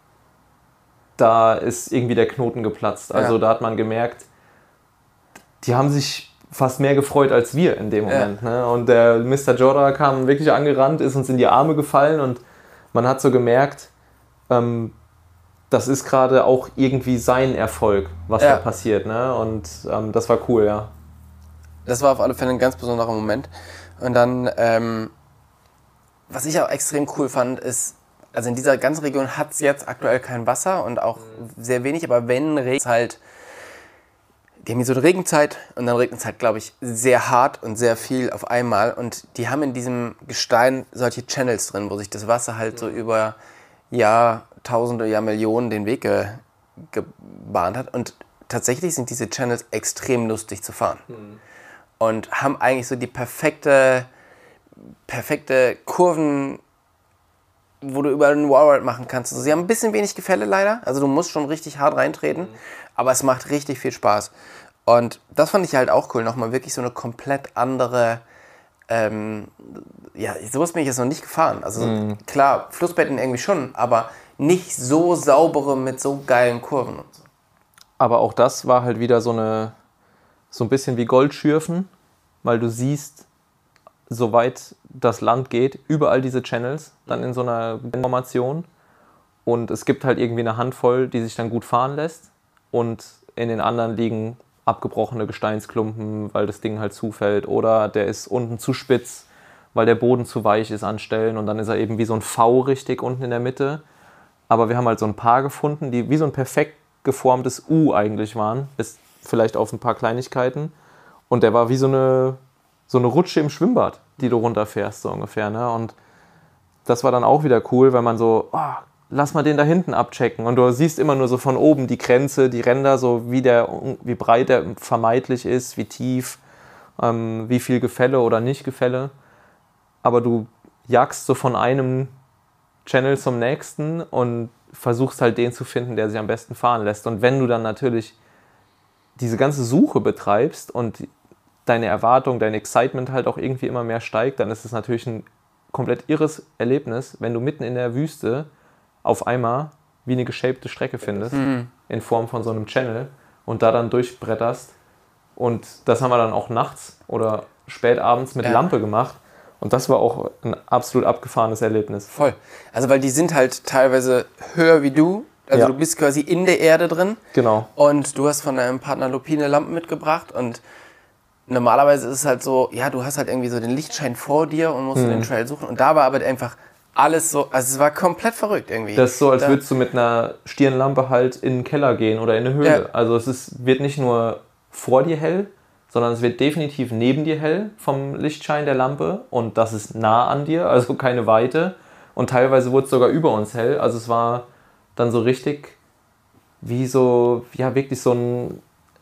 da ist irgendwie der Knoten geplatzt. Also da hat man gemerkt, die haben sich fast mehr gefreut als wir in dem Moment. Ne? Und der Mr. Jorah kam wirklich angerannt, ist uns in die Arme gefallen und man hat so gemerkt, das ist gerade auch irgendwie sein Erfolg, was da passiert. Ne? Und das war cool, ja. Das war auf alle Fälle ein ganz besonderer Moment. Und dann, was ich auch extrem cool fand, ist, also in dieser ganzen Region hat es jetzt aktuell kein Wasser und auch sehr wenig, aber wenn regnet halt, die haben hier so eine Regenzeit und dann regnet es halt, glaube ich, sehr hart und sehr viel auf einmal und die haben in diesem Gestein solche Channels drin, wo sich das Wasser halt so über Jahrtausende, Jahrmillionen den Weg gebahnt hat und tatsächlich sind diese Channels extrem lustig zu fahren und haben eigentlich so die perfekte Kurven wo du überall einen Wallride machen kannst. Also sie haben ein bisschen wenig Gefälle leider, also du musst schon richtig hart reintreten, aber es macht richtig viel Spaß. Und das fand ich halt auch cool, nochmal wirklich so eine komplett andere, sowas bin ich jetzt noch nicht gefahren. Also klar, Flussbetten irgendwie schon, aber nicht so saubere mit so geilen Kurven und so. Aber auch das war halt wieder so ein bisschen wie Goldschürfen, weil du siehst, soweit das Land geht, überall diese Channels dann in so einer Formation und es gibt halt irgendwie eine Handvoll, die sich dann gut fahren lässt und in den anderen liegen abgebrochene Gesteinsklumpen, weil das Ding halt zufällt oder der ist unten zu spitz, weil der Boden zu weich ist an Stellen und dann ist er eben wie so ein V richtig unten in der Mitte. Aber wir haben halt so ein paar gefunden, die wie so ein perfekt geformtes U eigentlich waren, bis vielleicht auf ein paar Kleinigkeiten und der war wie so eine Rutsche im Schwimmbad, die du runterfährst, so ungefähr. Ne? Und das war dann auch wieder cool, weil man so, lass mal den da hinten abchecken. Und du siehst immer nur so von oben die Grenze, die Ränder, so wie breit der vermeintlich ist, wie tief, wie viel Gefälle oder nicht Gefälle. Aber du jagst so von einem Channel zum nächsten und versuchst halt den zu finden, der sich am besten fahren lässt. Und wenn du dann natürlich diese ganze Suche betreibst und deine Erwartung, dein Excitement halt auch irgendwie immer mehr steigt, dann ist es natürlich ein komplett irres Erlebnis, wenn du mitten in der Wüste auf einmal wie eine geshapte Strecke findest, in Form von so einem Channel und da dann durchbretterst. Und das haben wir dann auch nachts oder spät abends mit Lampe gemacht. Und das war auch ein absolut abgefahrenes Erlebnis. Voll. Also weil die sind halt teilweise höher wie du. Also du bist quasi in der Erde drin. Genau. Und du hast von deinem Partner Lupine Lampen mitgebracht und normalerweise ist es halt so, du hast halt irgendwie so den Lichtschein vor dir und musst den Trail suchen. Und da war aber einfach alles so, also es war komplett verrückt irgendwie. Das ist so, als würdest du mit einer Stirnlampe halt in den Keller gehen oder in eine Höhle. Ja. Also wird nicht nur vor dir hell, sondern es wird definitiv neben dir hell vom Lichtschein der Lampe und das ist nah an dir, also keine Weite. Und teilweise wurde es sogar über uns hell. Also es war dann so richtig wie so, wirklich so ein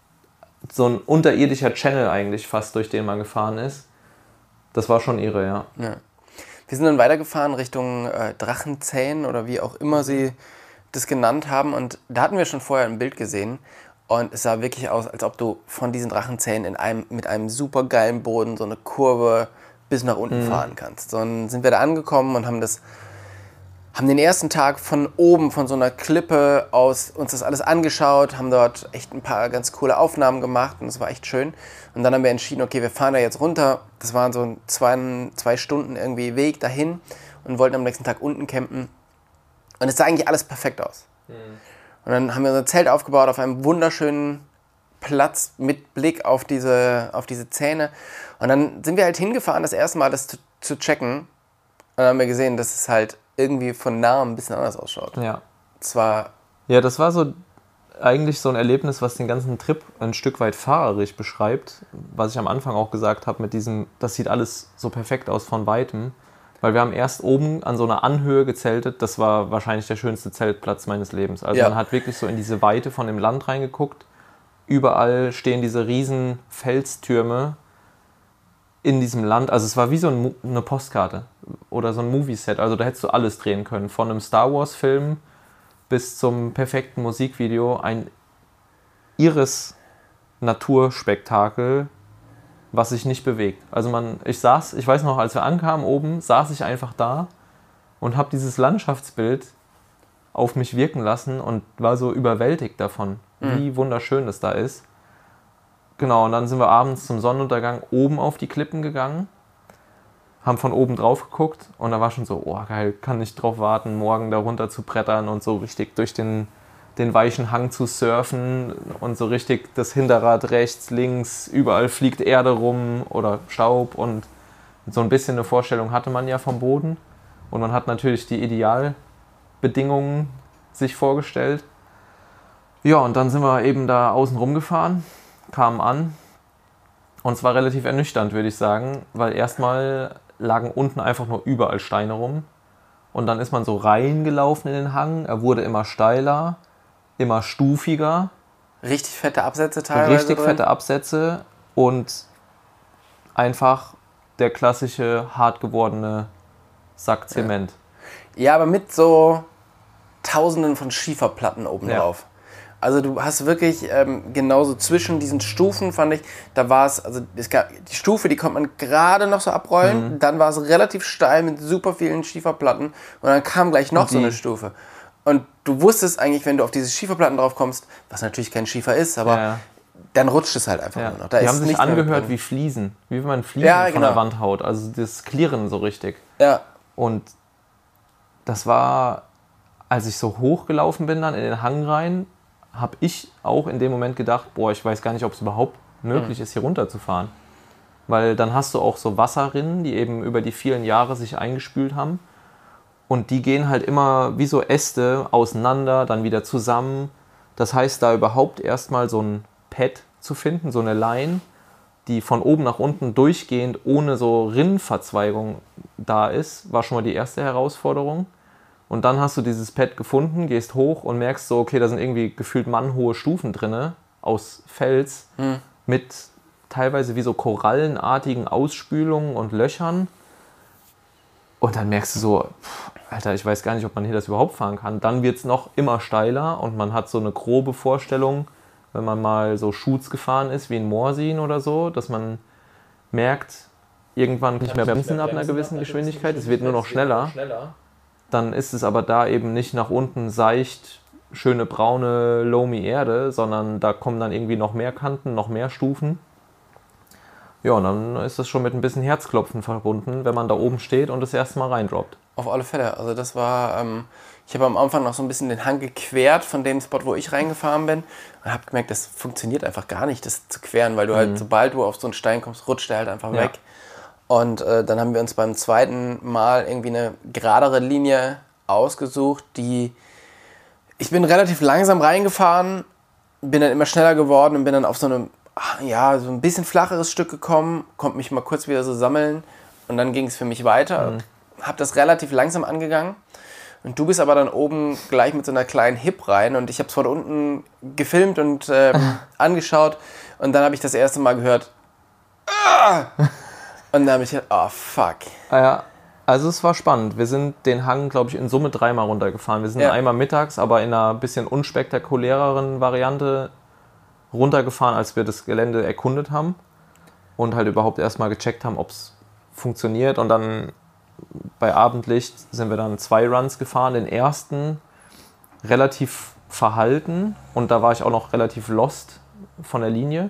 unterirdischer Channel eigentlich fast, durch den man gefahren ist. Das war schon irre, ja. Wir sind dann weitergefahren Richtung Drachenzähnen oder wie auch immer sie das genannt haben. Und da hatten wir schon vorher ein Bild gesehen. Und es sah wirklich aus, als ob du von diesen Drachenzähnen mit einem super geilen Boden so eine Kurve bis nach unten fahren kannst. So, dann sind wir da angekommen und haben den ersten Tag von oben, von so einer Klippe aus uns das alles angeschaut, haben dort echt ein paar ganz coole Aufnahmen gemacht und es war echt schön. Und dann haben wir entschieden, okay, wir fahren da jetzt runter. Das waren so 2 Stunden irgendwie Weg dahin und wollten am nächsten Tag unten campen. Und es sah eigentlich alles perfekt aus. Und dann haben wir unser Zelt aufgebaut auf einem wunderschönen Platz mit Blick auf diese Zähne. Und dann sind wir halt hingefahren, das erste Mal das zu checken. Und dann haben wir gesehen, dass es halt irgendwie von nahem ein bisschen anders ausschaut. Ja. Das war so eigentlich so ein Erlebnis, was den ganzen Trip ein Stück weit fahrerisch beschreibt. Was ich am Anfang auch gesagt habe mit diesem, das sieht alles so perfekt aus von Weitem. Weil wir haben erst oben an so einer Anhöhe gezeltet. Das war wahrscheinlich der schönste Zeltplatz meines Lebens. Also man hat wirklich so in diese Weite von dem Land reingeguckt. Überall stehen diese riesen Felstürme in diesem Land. Also es war wie so eine Postkarte oder so ein Movieset. Also da hättest du alles drehen können. Von einem Star Wars Film bis zum perfekten Musikvideo. Ein irres Naturspektakel, was sich nicht bewegt. Also ich weiß noch, als wir ankamen oben, saß ich einfach da und habe dieses Landschaftsbild auf mich wirken lassen und war so überwältigt davon, wie wunderschön das da ist. Genau, und dann sind wir abends zum Sonnenuntergang oben auf die Klippen gegangen, haben von oben drauf geguckt und da war schon so, oh geil, kann nicht drauf warten, morgen da runter zu brettern und so richtig durch den weichen Hang zu surfen und so richtig das Hinterrad rechts, links, überall fliegt Erde rum oder Staub und so ein bisschen eine Vorstellung hatte man ja vom Boden und man hat natürlich die Idealbedingungen sich vorgestellt. Ja, und dann sind wir eben da außen rumgefahren, kamen an und es war relativ ernüchternd, würde ich sagen, weil erstmal lagen unten einfach nur überall Steine rum und dann ist man so reingelaufen in den Hang, er wurde immer steiler, immer stufiger. Richtig fette Absätze teilweise. Richtig fette Absätze und einfach der klassische hart gewordene Sack Zement. Ja, aber mit so Tausenden von Schieferplatten oben drauf. Also du hast wirklich genauso zwischen diesen Stufen, fand ich, da war es, also es gab die Stufe, die konnte man gerade noch so abrollen, dann war es relativ steil mit super vielen Schieferplatten und dann kam gleich noch so eine Stufe. Und du wusstest eigentlich, wenn du auf diese Schieferplatten drauf kommst, was natürlich kein Schiefer ist, aber dann rutscht es halt einfach nur noch. Die haben sich angehört wie Fliesen, wie wenn man Fliesen von der Wand haut, also das Klirren so richtig. Ja. Und das war, als ich so hochgelaufen bin dann in den Hang rein, habe ich auch in dem Moment gedacht, boah, ich weiß gar nicht, ob es überhaupt möglich ist, hier runterzufahren. Weil dann hast du auch so Wasserrinnen, die eben über die vielen Jahre sich eingespült haben. Und die gehen halt immer wie so Äste auseinander, dann wieder zusammen. Das heißt, da überhaupt erstmal so ein Pad zu finden, so eine Line, die von oben nach unten durchgehend ohne so Rinnenverzweigung da ist, war schon mal die erste Herausforderung. Und dann hast du dieses Pad gefunden, gehst hoch und merkst so, okay, da sind irgendwie gefühlt mannhohe Stufen drin aus Fels mit teilweise wie so korallenartigen Ausspülungen und Löchern. Und dann merkst du so, Alter, ich weiß gar nicht, ob man hier das überhaupt fahren kann. Dann wird es noch immer steiler und man hat so eine grobe Vorstellung, wenn man mal so Shoots gefahren ist, wie in Moorsin oder so, dass man merkt, irgendwann nicht mehr bremsen ab einer gewissen Geschwindigkeit, es wird nur noch schneller. Dann ist es aber da eben nicht nach unten seicht, schöne braune, loamy Erde, sondern da kommen dann irgendwie noch mehr Kanten, noch mehr Stufen. Ja, und dann ist das schon mit ein bisschen Herzklopfen verbunden, wenn man da oben steht und das erste Mal reindroppt. Auf alle Fälle. Also das war, ich habe am Anfang noch so ein bisschen den Hang gequert von dem Spot, wo ich reingefahren bin und habe gemerkt, das funktioniert einfach gar nicht, das zu queren, weil du halt, sobald du auf so einen Stein kommst, rutscht der halt einfach weg. Und dann haben wir uns beim zweiten Mal irgendwie eine geradere Linie ausgesucht, ich bin relativ langsam reingefahren, bin dann immer schneller geworden und bin dann auf so so ein bisschen flacheres Stück gekommen, konnte mich mal kurz wieder so sammeln und dann ging es für mich weiter. Habe das relativ langsam angegangen und du bist aber dann oben gleich mit so einer kleinen Hip rein und ich habe es von unten gefilmt und angeschaut und dann habe ich das erste Mal gehört und dann habe ich gedacht, oh fuck. Ja, also es war spannend. Wir sind den Hang, glaube ich, in Summe 3-mal runtergefahren. Wir sind einmal mittags, aber in einer bisschen unspektakuläreren Variante runtergefahren, als wir das Gelände erkundet haben und halt überhaupt erstmal gecheckt haben, ob es funktioniert. Und dann bei Abendlicht sind wir dann 2 Runs gefahren. Den ersten relativ verhalten und da war ich auch noch relativ lost von der Linie.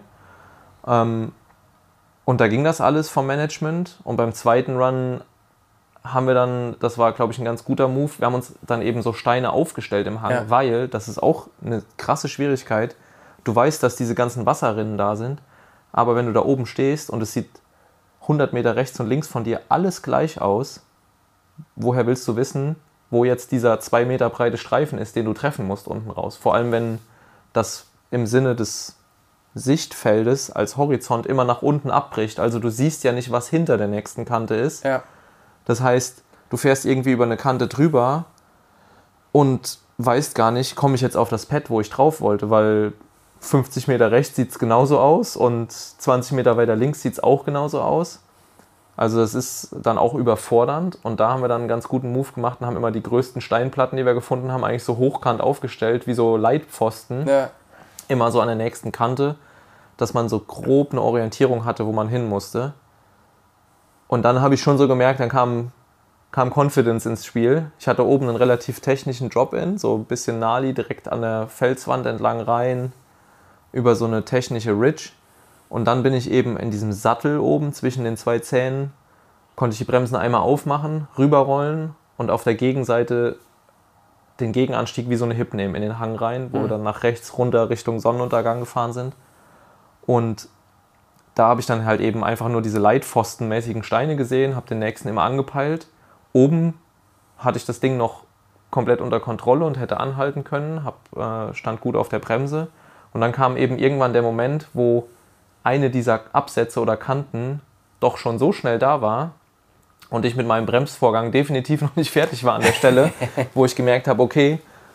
Und da ging das alles vom Management und beim zweiten Run haben wir dann, das war glaube ich ein ganz guter Move, wir haben uns dann eben so Steine aufgestellt im Hang, weil, das ist auch eine krasse Schwierigkeit, du weißt, dass diese ganzen Wasserrinnen da sind, aber wenn du da oben stehst und es sieht 100 Meter rechts und links von dir alles gleich aus, woher willst du wissen, wo jetzt dieser 2 Meter breite Streifen ist, den du treffen musst unten raus? Vor allem, wenn das im Sinne des Sichtfeldes als Horizont immer nach unten abbricht. Also du siehst ja nicht, was hinter der nächsten Kante ist. Ja. Das heißt, du fährst irgendwie über eine Kante drüber und weißt gar nicht, komme ich jetzt auf das Pad, wo ich drauf wollte, weil 50 Meter rechts sieht es genauso aus und 20 Meter weiter links sieht es auch genauso aus. Also das ist dann auch überfordernd und da haben wir dann einen ganz guten Move gemacht und haben immer die größten Steinplatten, die wir gefunden haben, eigentlich so hochkant aufgestellt, wie so Leitpfosten. Ja. Immer so an der nächsten Kante, dass man so grob eine Orientierung hatte, wo man hin musste. Und dann habe ich schon so gemerkt, dann kam Confidence ins Spiel. Ich hatte oben einen relativ technischen Drop-In, so ein bisschen Nali direkt an der Felswand entlang rein, über so eine technische Ridge. Und dann bin ich eben in diesem Sattel oben zwischen den 2 Zähnen, konnte ich die Bremsen einmal aufmachen, rüberrollen und auf der Gegenseite den Gegenanstieg wie so eine Hip nehmen in den Hang rein, wo wir dann nach rechts runter Richtung Sonnenuntergang gefahren sind. Und da habe ich dann halt eben einfach nur diese leitpfostenmäßigen Steine gesehen, habe den nächsten immer angepeilt. Oben hatte ich das Ding noch komplett unter Kontrolle und hätte anhalten können, stand gut auf der Bremse. Und dann kam eben irgendwann der Moment, wo eine dieser Absätze oder Kanten doch schon so schnell da war und ich mit meinem Bremsvorgang definitiv noch nicht fertig war an der Stelle, wo ich gemerkt habe, okay,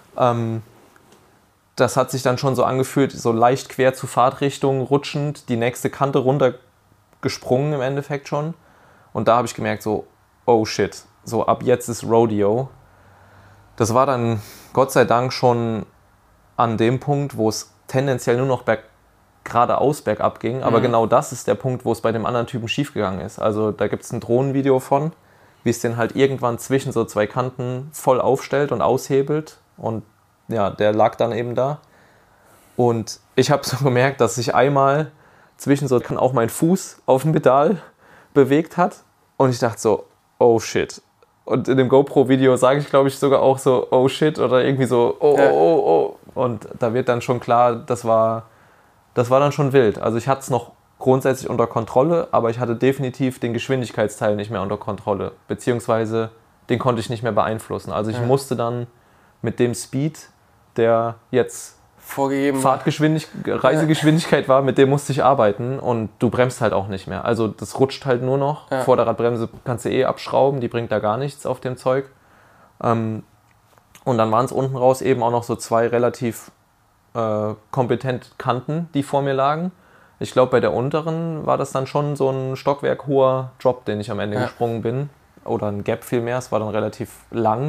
das hat sich dann schon so angefühlt, so leicht quer zur Fahrtrichtung, rutschend, die nächste Kante runtergesprungen im Endeffekt schon. Und da habe ich gemerkt so, oh shit, so ab jetzt ist Rodeo. Das war dann Gott sei Dank schon an dem Punkt, wo es tendenziell nur noch geradeaus bergab ging. Aber genau das ist der Punkt, wo es bei dem anderen Typen schiefgegangen ist. Also da gibt es ein Drohnenvideo von, wie es den halt irgendwann zwischen so zwei Kanten voll aufstellt und aushebelt. Und ja, der lag dann eben da. Und ich habe so gemerkt, dass sich einmal zwischen so auch mein Fuß auf dem Pedal bewegt hat. Und ich dachte so, oh shit. Und in dem GoPro-Video sage ich, glaube ich, sogar auch so, oh shit, oder irgendwie so, oh. Und da wird dann schon klar, das war dann schon wild. Also ich hatte es noch grundsätzlich unter Kontrolle, aber ich hatte definitiv den Geschwindigkeitsteil nicht mehr unter Kontrolle. Beziehungsweise den konnte ich nicht mehr beeinflussen. Also ich musste dann mit dem Speed, der jetzt vorgegeben Reisegeschwindigkeit war, mit dem musste ich arbeiten und du bremst halt auch nicht mehr. Also das rutscht halt nur noch. Ja. Vorderradbremse kannst du abschrauben, die bringt da gar nichts auf dem Zeug. Und dann waren es unten raus eben auch noch so zwei relativ kompetent Kanten, die vor mir lagen. Ich glaube, bei der unteren war das dann schon so ein stockwerkhoher Drop, den ich am Ende gesprungen bin. Oder ein Gap vielmehr, es war dann relativ lang.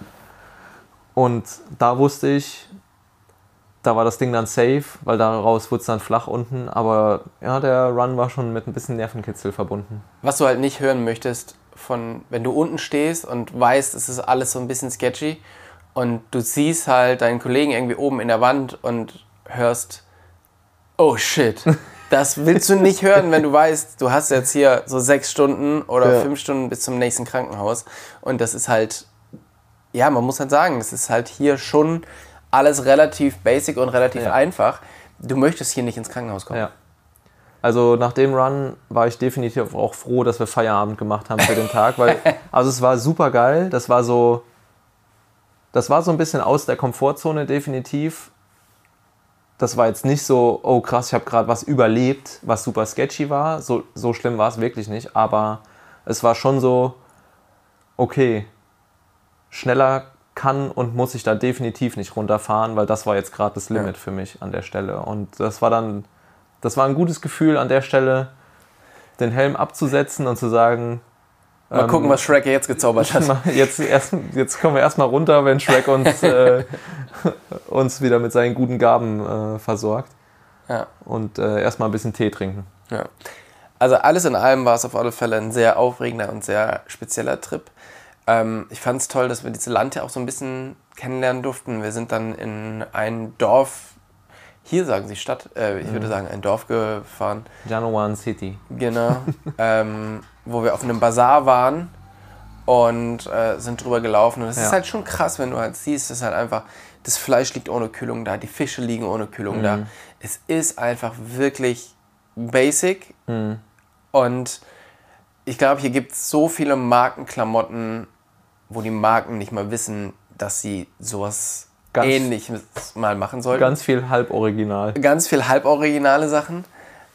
Und da wusste ich, da war das Ding dann safe, weil daraus wurde es dann flach unten. Aber ja, der Run war schon mit ein bisschen Nervenkitzel verbunden. Was du halt nicht hören möchtest, wenn du unten stehst und weißt, es ist alles so ein bisschen sketchy und du siehst halt deinen Kollegen irgendwie oben in der Wand und hörst, oh shit. Das willst du nicht hören, wenn du weißt, du hast jetzt hier so 6 Stunden oder 5 Stunden bis zum nächsten Krankenhaus. Und das ist halt, ja, man muss halt sagen, das ist halt hier schon alles relativ basic und relativ einfach. Du möchtest hier nicht ins Krankenhaus kommen. Ja. Also nach dem Run war ich definitiv auch froh, dass wir Feierabend gemacht haben für den Tag, weil also es war super geil. Das war so ein bisschen aus der Komfortzone definitiv. Das war jetzt nicht so, oh krass, ich habe gerade was überlebt, was super sketchy war. So schlimm war es wirklich nicht, aber es war schon so, okay, schneller kann und muss ich da definitiv nicht runterfahren, weil das war jetzt gerade das Limit für mich an der Stelle. Und das war ein gutes Gefühl an der Stelle, den Helm abzusetzen und zu sagen, mal gucken, was Shrek jetzt gezaubert hat. Jetzt kommen wir erstmal runter, wenn Shrek uns wieder mit seinen guten Gaben versorgt. Ja. Und erstmal ein bisschen Tee trinken. Ja. Also alles in allem war es auf alle Fälle ein sehr aufregender und sehr spezieller Trip. Ich fand es toll, dass wir diese Lande auch so ein bisschen kennenlernen durften. Wir sind dann in ein Dorf, hier sagen sie Stadt, ich würde sagen ein Dorf gefahren. Janowan City. Genau. Wo wir auf einem Bazar waren und sind drüber gelaufen. Und es ist halt schon krass, wenn du halt siehst, dass halt einfach das Fleisch liegt ohne Kühlung da, die Fische liegen ohne Kühlung da. Es ist einfach wirklich basic. Und ich glaube, hier gibt es so viele Markenklamotten, wo die Marken nicht mal wissen, dass sie sowas Ähnliches mal machen sollten. Ganz viel halboriginal. Ganz viel halboriginale Sachen.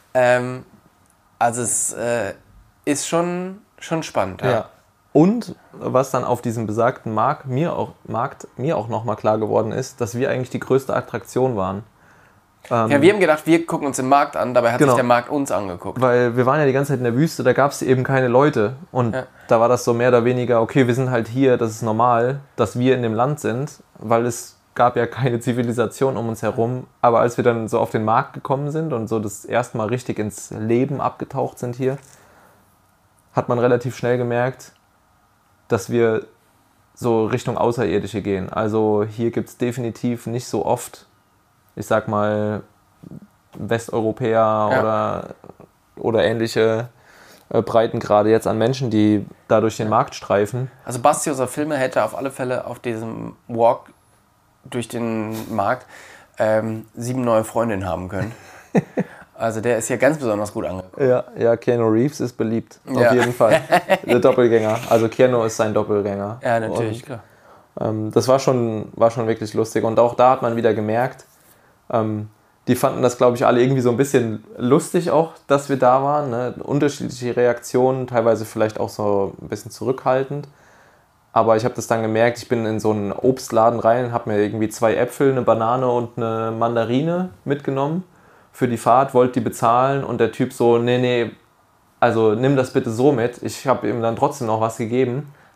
Also es ist schon spannend. Ja. Und was dann auf diesem besagten Markt mir auch nochmal klar geworden ist, dass wir eigentlich die größte Attraktion waren. Ja, wir haben gedacht, wir gucken uns den Markt an, dabei hat sich der Markt uns angeguckt. Weil wir waren ja die ganze Zeit in der Wüste, da gab es eben keine Leute. Und da war das so mehr oder weniger, okay, wir sind halt hier, das ist normal, dass wir in dem Land sind, weil es gab ja keine Zivilisation um uns herum. Aber als wir dann so auf den Markt gekommen sind und so das erste Mal richtig ins Leben abgetaucht sind hier, hat man relativ schnell gemerkt, dass wir so Richtung Außerirdische gehen. Also hier gibt es definitiv nicht so oft, ich sag mal, Westeuropäer oder ähnliche Breitengrade jetzt an Menschen, die da durch den Markt streifen. Also Basti, unser Filmer, hätte auf alle Fälle auf diesem Walk durch den Markt 7 neue Freundinnen haben können. Also der ist hier ganz besonders gut angekommen. Ja, Keanu Reeves ist beliebt, auf jeden Fall. Der Doppelgänger, also Keanu ist sein Doppelgänger. Ja, natürlich, klar. Das war schon wirklich lustig und auch da hat man wieder gemerkt, die fanden das, glaube ich, alle irgendwie so ein bisschen lustig auch, dass wir da waren. Ne? Unterschiedliche Reaktionen, teilweise vielleicht auch so ein bisschen zurückhaltend. Aber ich habe das dann gemerkt, ich bin in so einen Obstladen rein, habe mir irgendwie 2 Äpfel, eine Banane und eine Mandarine mitgenommen für die Fahrt, wollte die bezahlen und der Typ so, nee, also nimm das bitte so mit. Ich habe ihm dann trotzdem noch was gegeben,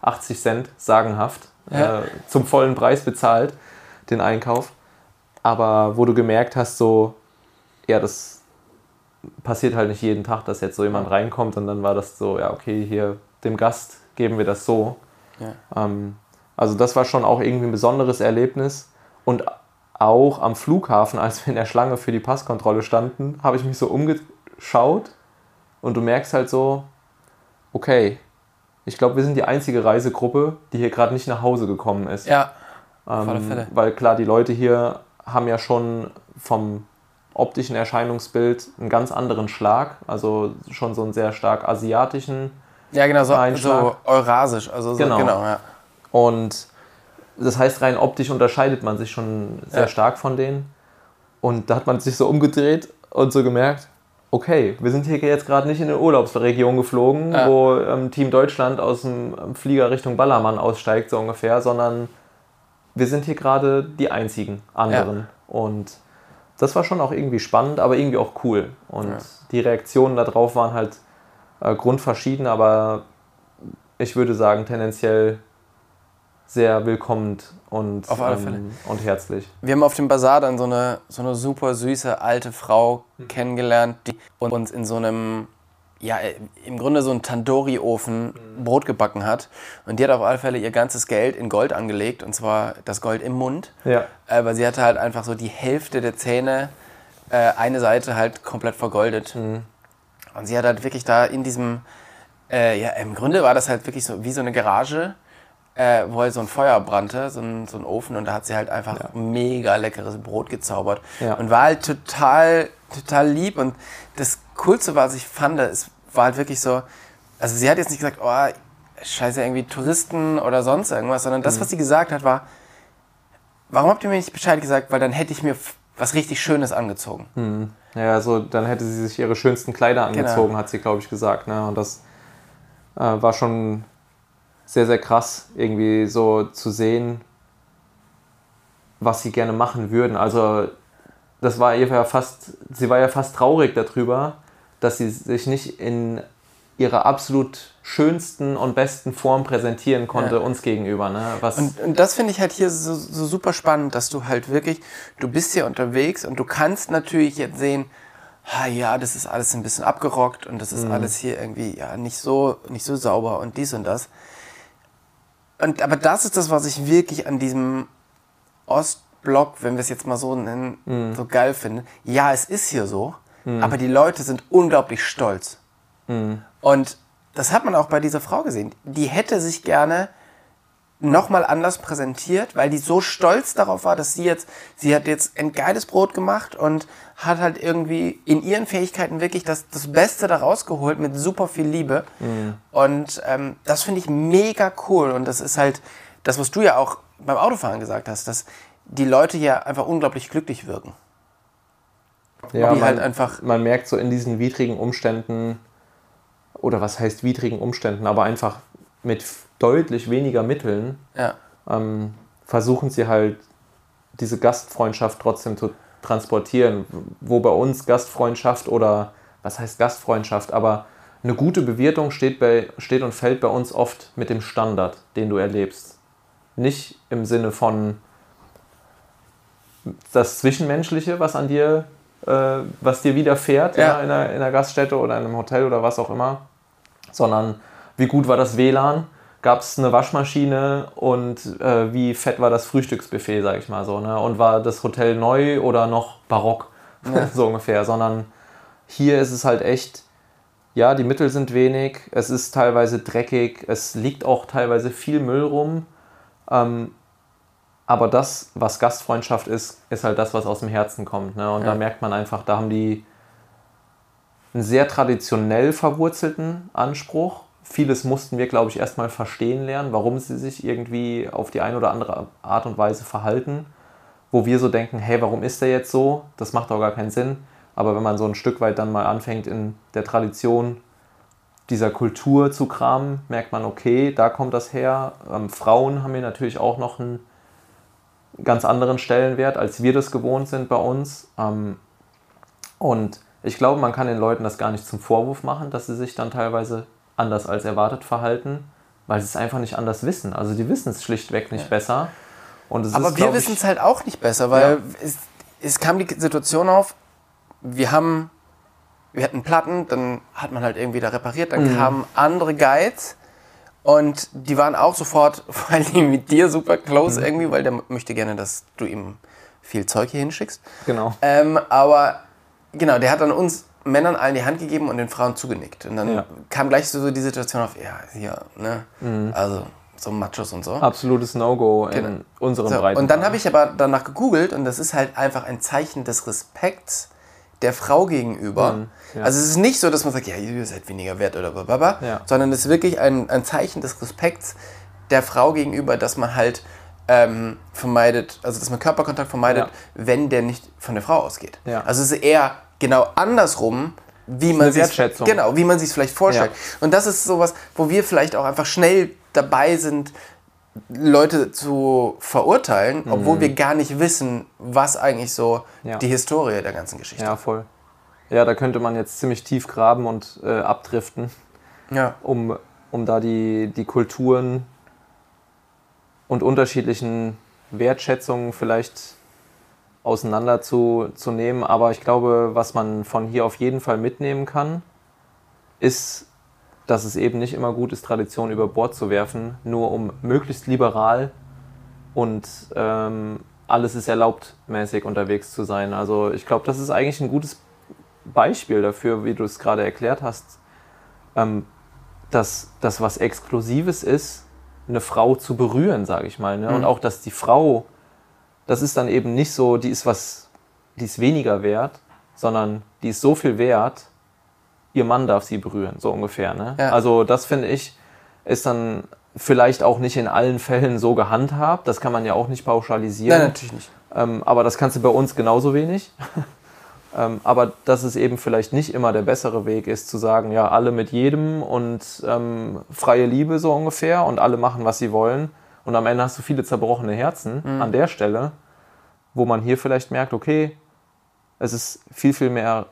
80 Cent, sagenhaft, zum vollen Preis bezahlt, den Einkauf. Aber wo du gemerkt hast, so, ja, das passiert halt nicht jeden Tag, dass jetzt so jemand reinkommt und dann war das so, ja, okay, hier dem Gast geben wir das so. Ja. Also das war schon auch irgendwie ein besonderes Erlebnis. Und auch am Flughafen, als wir in der Schlange für die Passkontrolle standen, habe ich mich so umgeschaut und du merkst halt so, okay, ich glaube, wir sind die einzige Reisegruppe, die hier gerade nicht nach Hause gekommen ist. Ja, auf alle Fälle. Weil klar, die Leute hier haben ja schon vom optischen Erscheinungsbild einen ganz anderen Schlag, also schon so einen sehr stark asiatischen Ja, genau, so Einschlag. eurasisch. Also so, Genau. Ja. Und das heißt, rein optisch unterscheidet man sich schon sehr stark von denen. Und da hat man sich so umgedreht und so gemerkt, okay, wir sind hier jetzt gerade nicht in eine Urlaubsregion geflogen, wo Team Deutschland aus dem Flieger Richtung Ballermann aussteigt, so ungefähr, sondern wir sind hier gerade die einzigen anderen. Ja. Und das war schon auch irgendwie spannend, aber irgendwie auch cool. Und die Reaktionen darauf waren halt grundverschieden, aber ich würde sagen, tendenziell sehr willkommend und herzlich. Wir haben auf dem Bazar dann so eine super süße alte Frau kennengelernt, die uns in so einem, ja, im Grunde so einen Tandoori-Ofen Brot gebacken hat. Und die hat auf alle Fälle ihr ganzes Geld in Gold angelegt, und zwar das Gold im Mund. Ja. Weil sie hatte halt einfach so die Hälfte der Zähne, eine Seite halt komplett vergoldet. Und sie hat halt wirklich da in diesem, im Grunde war das halt wirklich so wie so eine Garage, wo halt so ein Feuer brannte, so ein Ofen, und da hat sie halt einfach mega leckeres Brot gezaubert. Ja. Und war halt total lieb. Und das Coolste, was ich fand, es war halt wirklich so, also sie hat jetzt nicht gesagt, oh, scheiße, irgendwie Touristen oder sonst irgendwas, sondern das, was sie gesagt hat, war, warum habt ihr mir nicht Bescheid gesagt, weil dann hätte ich mir was richtig Schönes angezogen. Ja, also dann hätte sie sich ihre schönsten Kleider angezogen, hat sie, glaube ich, gesagt. Ne? Und das war schon sehr, sehr krass, irgendwie so zu sehen, was sie gerne machen würden. Also das war ihr sie war ja fast traurig darüber, dass sie sich nicht in ihrer absolut schönsten und besten Form präsentieren konnte, uns gegenüber. Ne? Und das finde ich halt hier so super spannend, dass du halt wirklich, du bist hier unterwegs und du kannst natürlich jetzt sehen, ja, das ist alles ein bisschen abgerockt und das ist alles hier irgendwie nicht so sauber und dies und das. Aber das ist das, was ich wirklich an diesem Ostblock, wenn wir es jetzt mal so nennen, so geil finde. Ja, es ist hier so, aber die Leute sind unglaublich stolz. Und das hat man auch bei dieser Frau gesehen. Die hätte sich gerne nochmal anders präsentiert, weil die so stolz darauf war, dass sie hat jetzt ein geiles Brot gemacht und hat halt irgendwie in ihren Fähigkeiten wirklich das Beste da rausgeholt mit super viel Liebe. Und das finde ich mega cool. Und das ist halt das, was du ja auch beim Autofahren gesagt hast, dass die Leute hier einfach unglaublich glücklich wirken. Ja, man merkt so in diesen widrigen Umständen, oder was heißt widrigen Umständen, aber einfach mit deutlich weniger Mitteln versuchen sie halt diese Gastfreundschaft trotzdem zu transportieren, wo bei uns Gastfreundschaft oder was heißt Gastfreundschaft, aber eine gute Bewirtung steht und fällt bei uns oft mit dem Standard, den du erlebst. Nicht im Sinne von das Zwischenmenschliche, was dir widerfährt in einer Gaststätte oder in einem Hotel oder was auch immer, sondern wie gut war das WLAN, gab es eine Waschmaschine und wie fett war das Frühstücksbuffet, sag ich mal so, ne? Und war das Hotel neu oder noch barock, so ungefähr, sondern hier ist es halt echt, ja, die Mittel sind wenig, es ist teilweise dreckig, es liegt auch teilweise viel Müll rum, aber das, was Gastfreundschaft ist halt das, was aus dem Herzen kommt, ne? Und da merkt man einfach, da haben die einen sehr traditionell verwurzelten Anspruch. Vieles mussten wir, glaube ich, erstmal verstehen lernen, warum sie sich irgendwie auf die eine oder andere Art und Weise verhalten. Wo wir so denken, hey, warum ist der jetzt so? Das macht doch gar keinen Sinn. Aber wenn man so ein Stück weit dann mal anfängt, in der Tradition dieser Kultur zu kramen, merkt man, okay, da kommt das her. Frauen haben hier natürlich auch noch einen ganz anderen Stellenwert, als wir das gewohnt sind bei uns. Und ich glaube, man kann den Leuten das gar nicht zum Vorwurf machen, dass sie sich dann teilweise anders als erwartet verhalten. weil sie es einfach nicht anders wissen. Also die wissen es schlichtweg nicht besser. Und es Aber ist, wir wissen es halt auch nicht besser, weil es kam die Situation auf, wir hatten Platten, dann hat man halt irgendwie da repariert, dann kamen andere Guides und die waren auch sofort, vor allem mit dir, super close irgendwie, weil der möchte gerne, dass du ihm viel Zeug hier hinschickst. Genau. Aber genau, der hat dann uns Männern allen die Hand gegeben und den Frauen zugenickt. Und dann kam gleich so die Situation auf, ja, hier, ne, also so Machos und so. Absolutes No-Go in unseren Breiten. Und dann habe ich aber danach gegoogelt und das ist halt einfach ein Zeichen des Respekts der Frau gegenüber. Also es ist nicht so, dass man sagt, ja, ihr seid weniger wert oder blablabla, sondern es ist wirklich ein Zeichen des Respekts der Frau gegenüber, dass man halt vermeidet, also dass man Körperkontakt vermeidet, wenn der nicht von der Frau ausgeht. Ja. Also es ist eher genau andersrum, wie man sich es vielleicht vorstellt. Und das ist sowas, wo wir vielleicht auch einfach schnell dabei sind, Leute zu verurteilen, obwohl wir gar nicht wissen, was eigentlich so die Historie der ganzen Geschichte ist. Ja, voll. Ja, da könnte man jetzt ziemlich tief graben und abdriften, um da die Kulturen und unterschiedlichen Wertschätzungen vielleicht auseinander zu nehmen. Aber ich glaube, was man von hier auf jeden Fall mitnehmen kann, ist, dass es eben nicht immer gut ist, Tradition über Bord zu werfen, nur um möglichst liberal und alles ist erlaubt mäßig unterwegs zu sein. Also ich glaube, das ist eigentlich ein gutes Beispiel dafür, wie du es gerade erklärt hast, dass das was Exklusives ist, eine Frau zu berühren, sage ich mal. Ne? Und auch, dass die Frau, das ist dann eben nicht so, die ist weniger wert, sondern die ist so viel wert, ihr Mann darf sie berühren, so ungefähr. Ne? Ja. Also das, finde ich, ist dann vielleicht auch nicht in allen Fällen so gehandhabt. Das kann man ja auch nicht pauschalisieren. Nein, natürlich nicht. Aber das kannst du bei uns genauso wenig. Aber dass es eben vielleicht nicht immer der bessere Weg ist, zu sagen, ja, alle mit jedem und freie Liebe so ungefähr und alle machen, was sie wollen. Und am Ende hast du viele zerbrochene Herzen an der Stelle, wo man hier vielleicht merkt, okay, es ist viel, viel mehr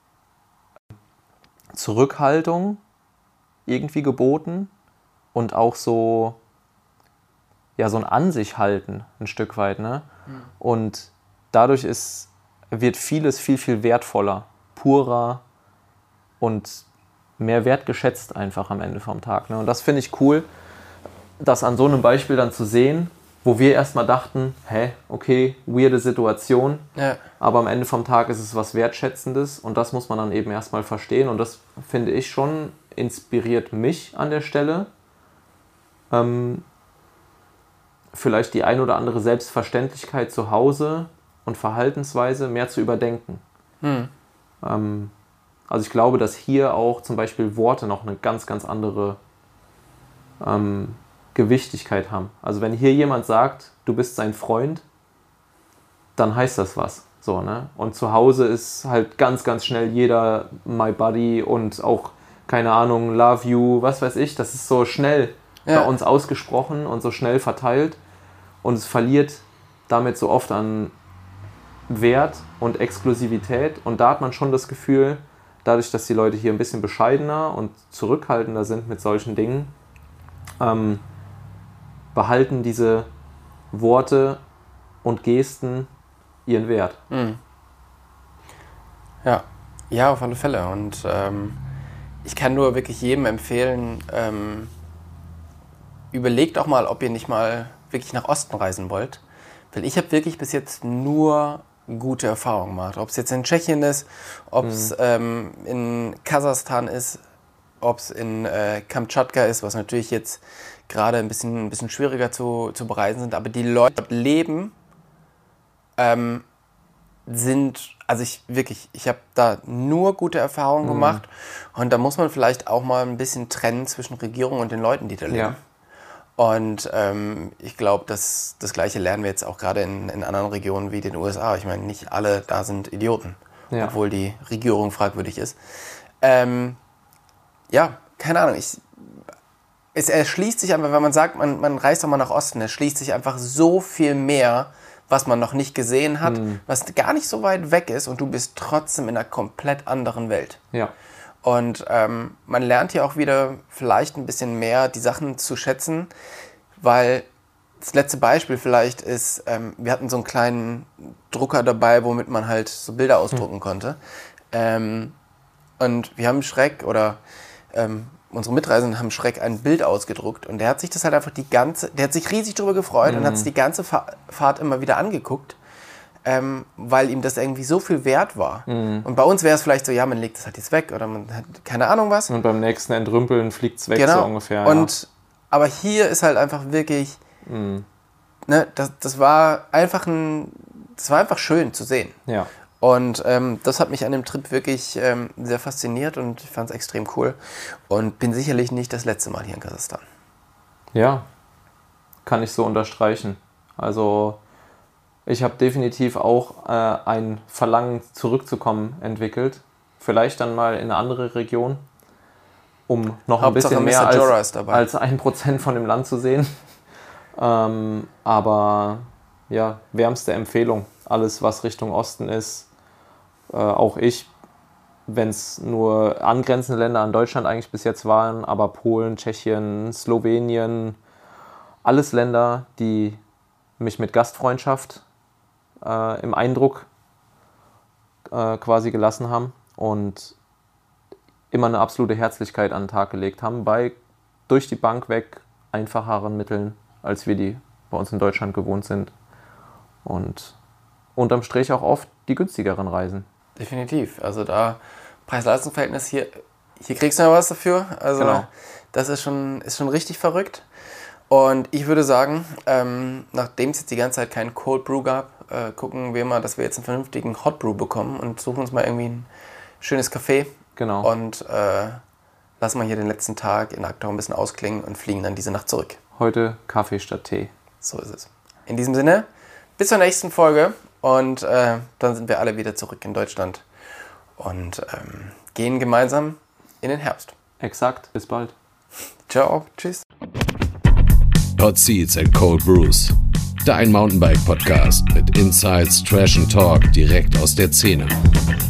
Zurückhaltung irgendwie geboten und auch so ein An sich halten ein Stück weit. Ne? Und dadurch wird vieles viel, viel wertvoller, purer und mehr wertgeschätzt einfach am Ende vom Tag. Ne? Und das finde ich cool, das an so einem Beispiel dann zu sehen, wo wir erstmal dachten, okay, weirde Situation, aber am Ende vom Tag ist es was Wertschätzendes und das muss man dann eben erstmal verstehen und das finde ich schon inspiriert mich an der Stelle, vielleicht die ein oder andere Selbstverständlichkeit zu Hause und Verhaltensweise mehr zu überdenken. Also ich glaube, dass hier auch zum Beispiel Worte noch eine ganz, ganz andere Gewichtigkeit haben. Also wenn hier jemand sagt, du bist sein Freund, dann heißt das was. So, ne? Und zu Hause ist halt ganz, ganz schnell jeder my buddy und auch, keine Ahnung, love you, was weiß ich. Das ist so schnell bei uns ausgesprochen und so schnell verteilt und es verliert damit so oft an Wert und Exklusivität und da hat man schon das Gefühl, dadurch, dass die Leute hier ein bisschen bescheidener und zurückhaltender sind mit solchen Dingen, behalten diese Worte und Gesten ihren Wert. Ja, auf alle Fälle. Und ich kann nur wirklich jedem empfehlen, überlegt auch mal, ob ihr nicht mal wirklich nach Osten reisen wollt. Weil ich habe wirklich bis jetzt nur gute Erfahrungen gemacht. Ob es jetzt in Tschechien ist, ob es in Kasachstan ist, ob es in Kamtschatka ist, was natürlich jetzt gerade ein bisschen schwieriger zu bereisen sind. Aber die Leute, die dort leben, ich habe da nur gute Erfahrungen gemacht. Und da muss man vielleicht auch mal ein bisschen trennen zwischen Regierung und den Leuten, die da leben. Ja. Und ich glaube, das Gleiche lernen wir jetzt auch gerade in anderen Regionen wie den USA. Ich meine, nicht alle da sind Idioten, obwohl die Regierung fragwürdig ist. Keine Ahnung. Es erschließt sich einfach, wenn man sagt, man reist doch mal nach Osten, es schließt sich einfach so viel mehr, was man noch nicht gesehen hat, was gar nicht so weit weg ist und du bist trotzdem in einer komplett anderen Welt. Ja. Und man lernt hier auch wieder vielleicht ein bisschen mehr die Sachen zu schätzen, weil das letzte Beispiel vielleicht ist, wir hatten so einen kleinen Drucker dabei, womit man halt so Bilder ausdrucken konnte. Und wir haben Schreck oder unsere Mitreisenden haben Schreck ein Bild ausgedruckt und der hat sich das halt einfach der hat sich riesig drüber gefreut und hat es die ganze Fahrt immer wieder angeguckt, weil ihm das irgendwie so viel wert war. Und bei uns wäre es vielleicht so, ja, man legt das halt jetzt weg oder man hat keine Ahnung was. Und beim nächsten Entrümpeln fliegt es weg, genau. So ungefähr. Ja. Und, aber hier ist halt einfach wirklich, ne, das war einfach schön zu sehen. Ja. Und das hat mich an dem Trip wirklich sehr fasziniert und ich fand es extrem cool. Und bin sicherlich nicht das letzte Mal hier in Kasachstan. Ja, kann ich so unterstreichen. Also ich habe definitiv auch ein Verlangen zurückzukommen entwickelt. Vielleicht dann mal in eine andere Region, um noch ein bisschen mehr als 1% von dem Land zu sehen. Aber ja, wärmste Empfehlung. Alles, was Richtung Osten ist, auch ich, wenn es nur angrenzende Länder an Deutschland eigentlich bis jetzt waren, aber Polen, Tschechien, Slowenien, alles Länder, die mich mit Gastfreundschaft im Eindruck quasi gelassen haben und immer eine absolute Herzlichkeit an den Tag gelegt haben, bei durch die Bank weg einfacheren Mitteln, als wir die bei uns in Deutschland gewohnt sind. Und unterm Strich auch oft die günstigeren Reisen. Definitiv. Also da Preis-Leistungs-Verhältnis hier kriegst du ja was dafür. Also genau. Das ist schon richtig verrückt. Und ich würde sagen, nachdem es jetzt die ganze Zeit keinen Cold Brew gab, gucken wir mal, dass wir jetzt einen vernünftigen Hot Brew bekommen und suchen uns mal irgendwie ein schönes Café. Genau. Und lassen wir hier den letzten Tag in Aktau ein bisschen ausklingen und fliegen dann diese Nacht zurück. Heute Kaffee statt Tee. So ist es. In diesem Sinne, bis zur nächsten Folge. Und dann sind wir alle wieder zurück in Deutschland und gehen gemeinsam in den Herbst. Exakt, bis bald. Ciao, tschüss. Hot Seats and Cold Brews. Dein Mountainbike-Podcast mit Insights, Trash and Talk direkt aus der Szene.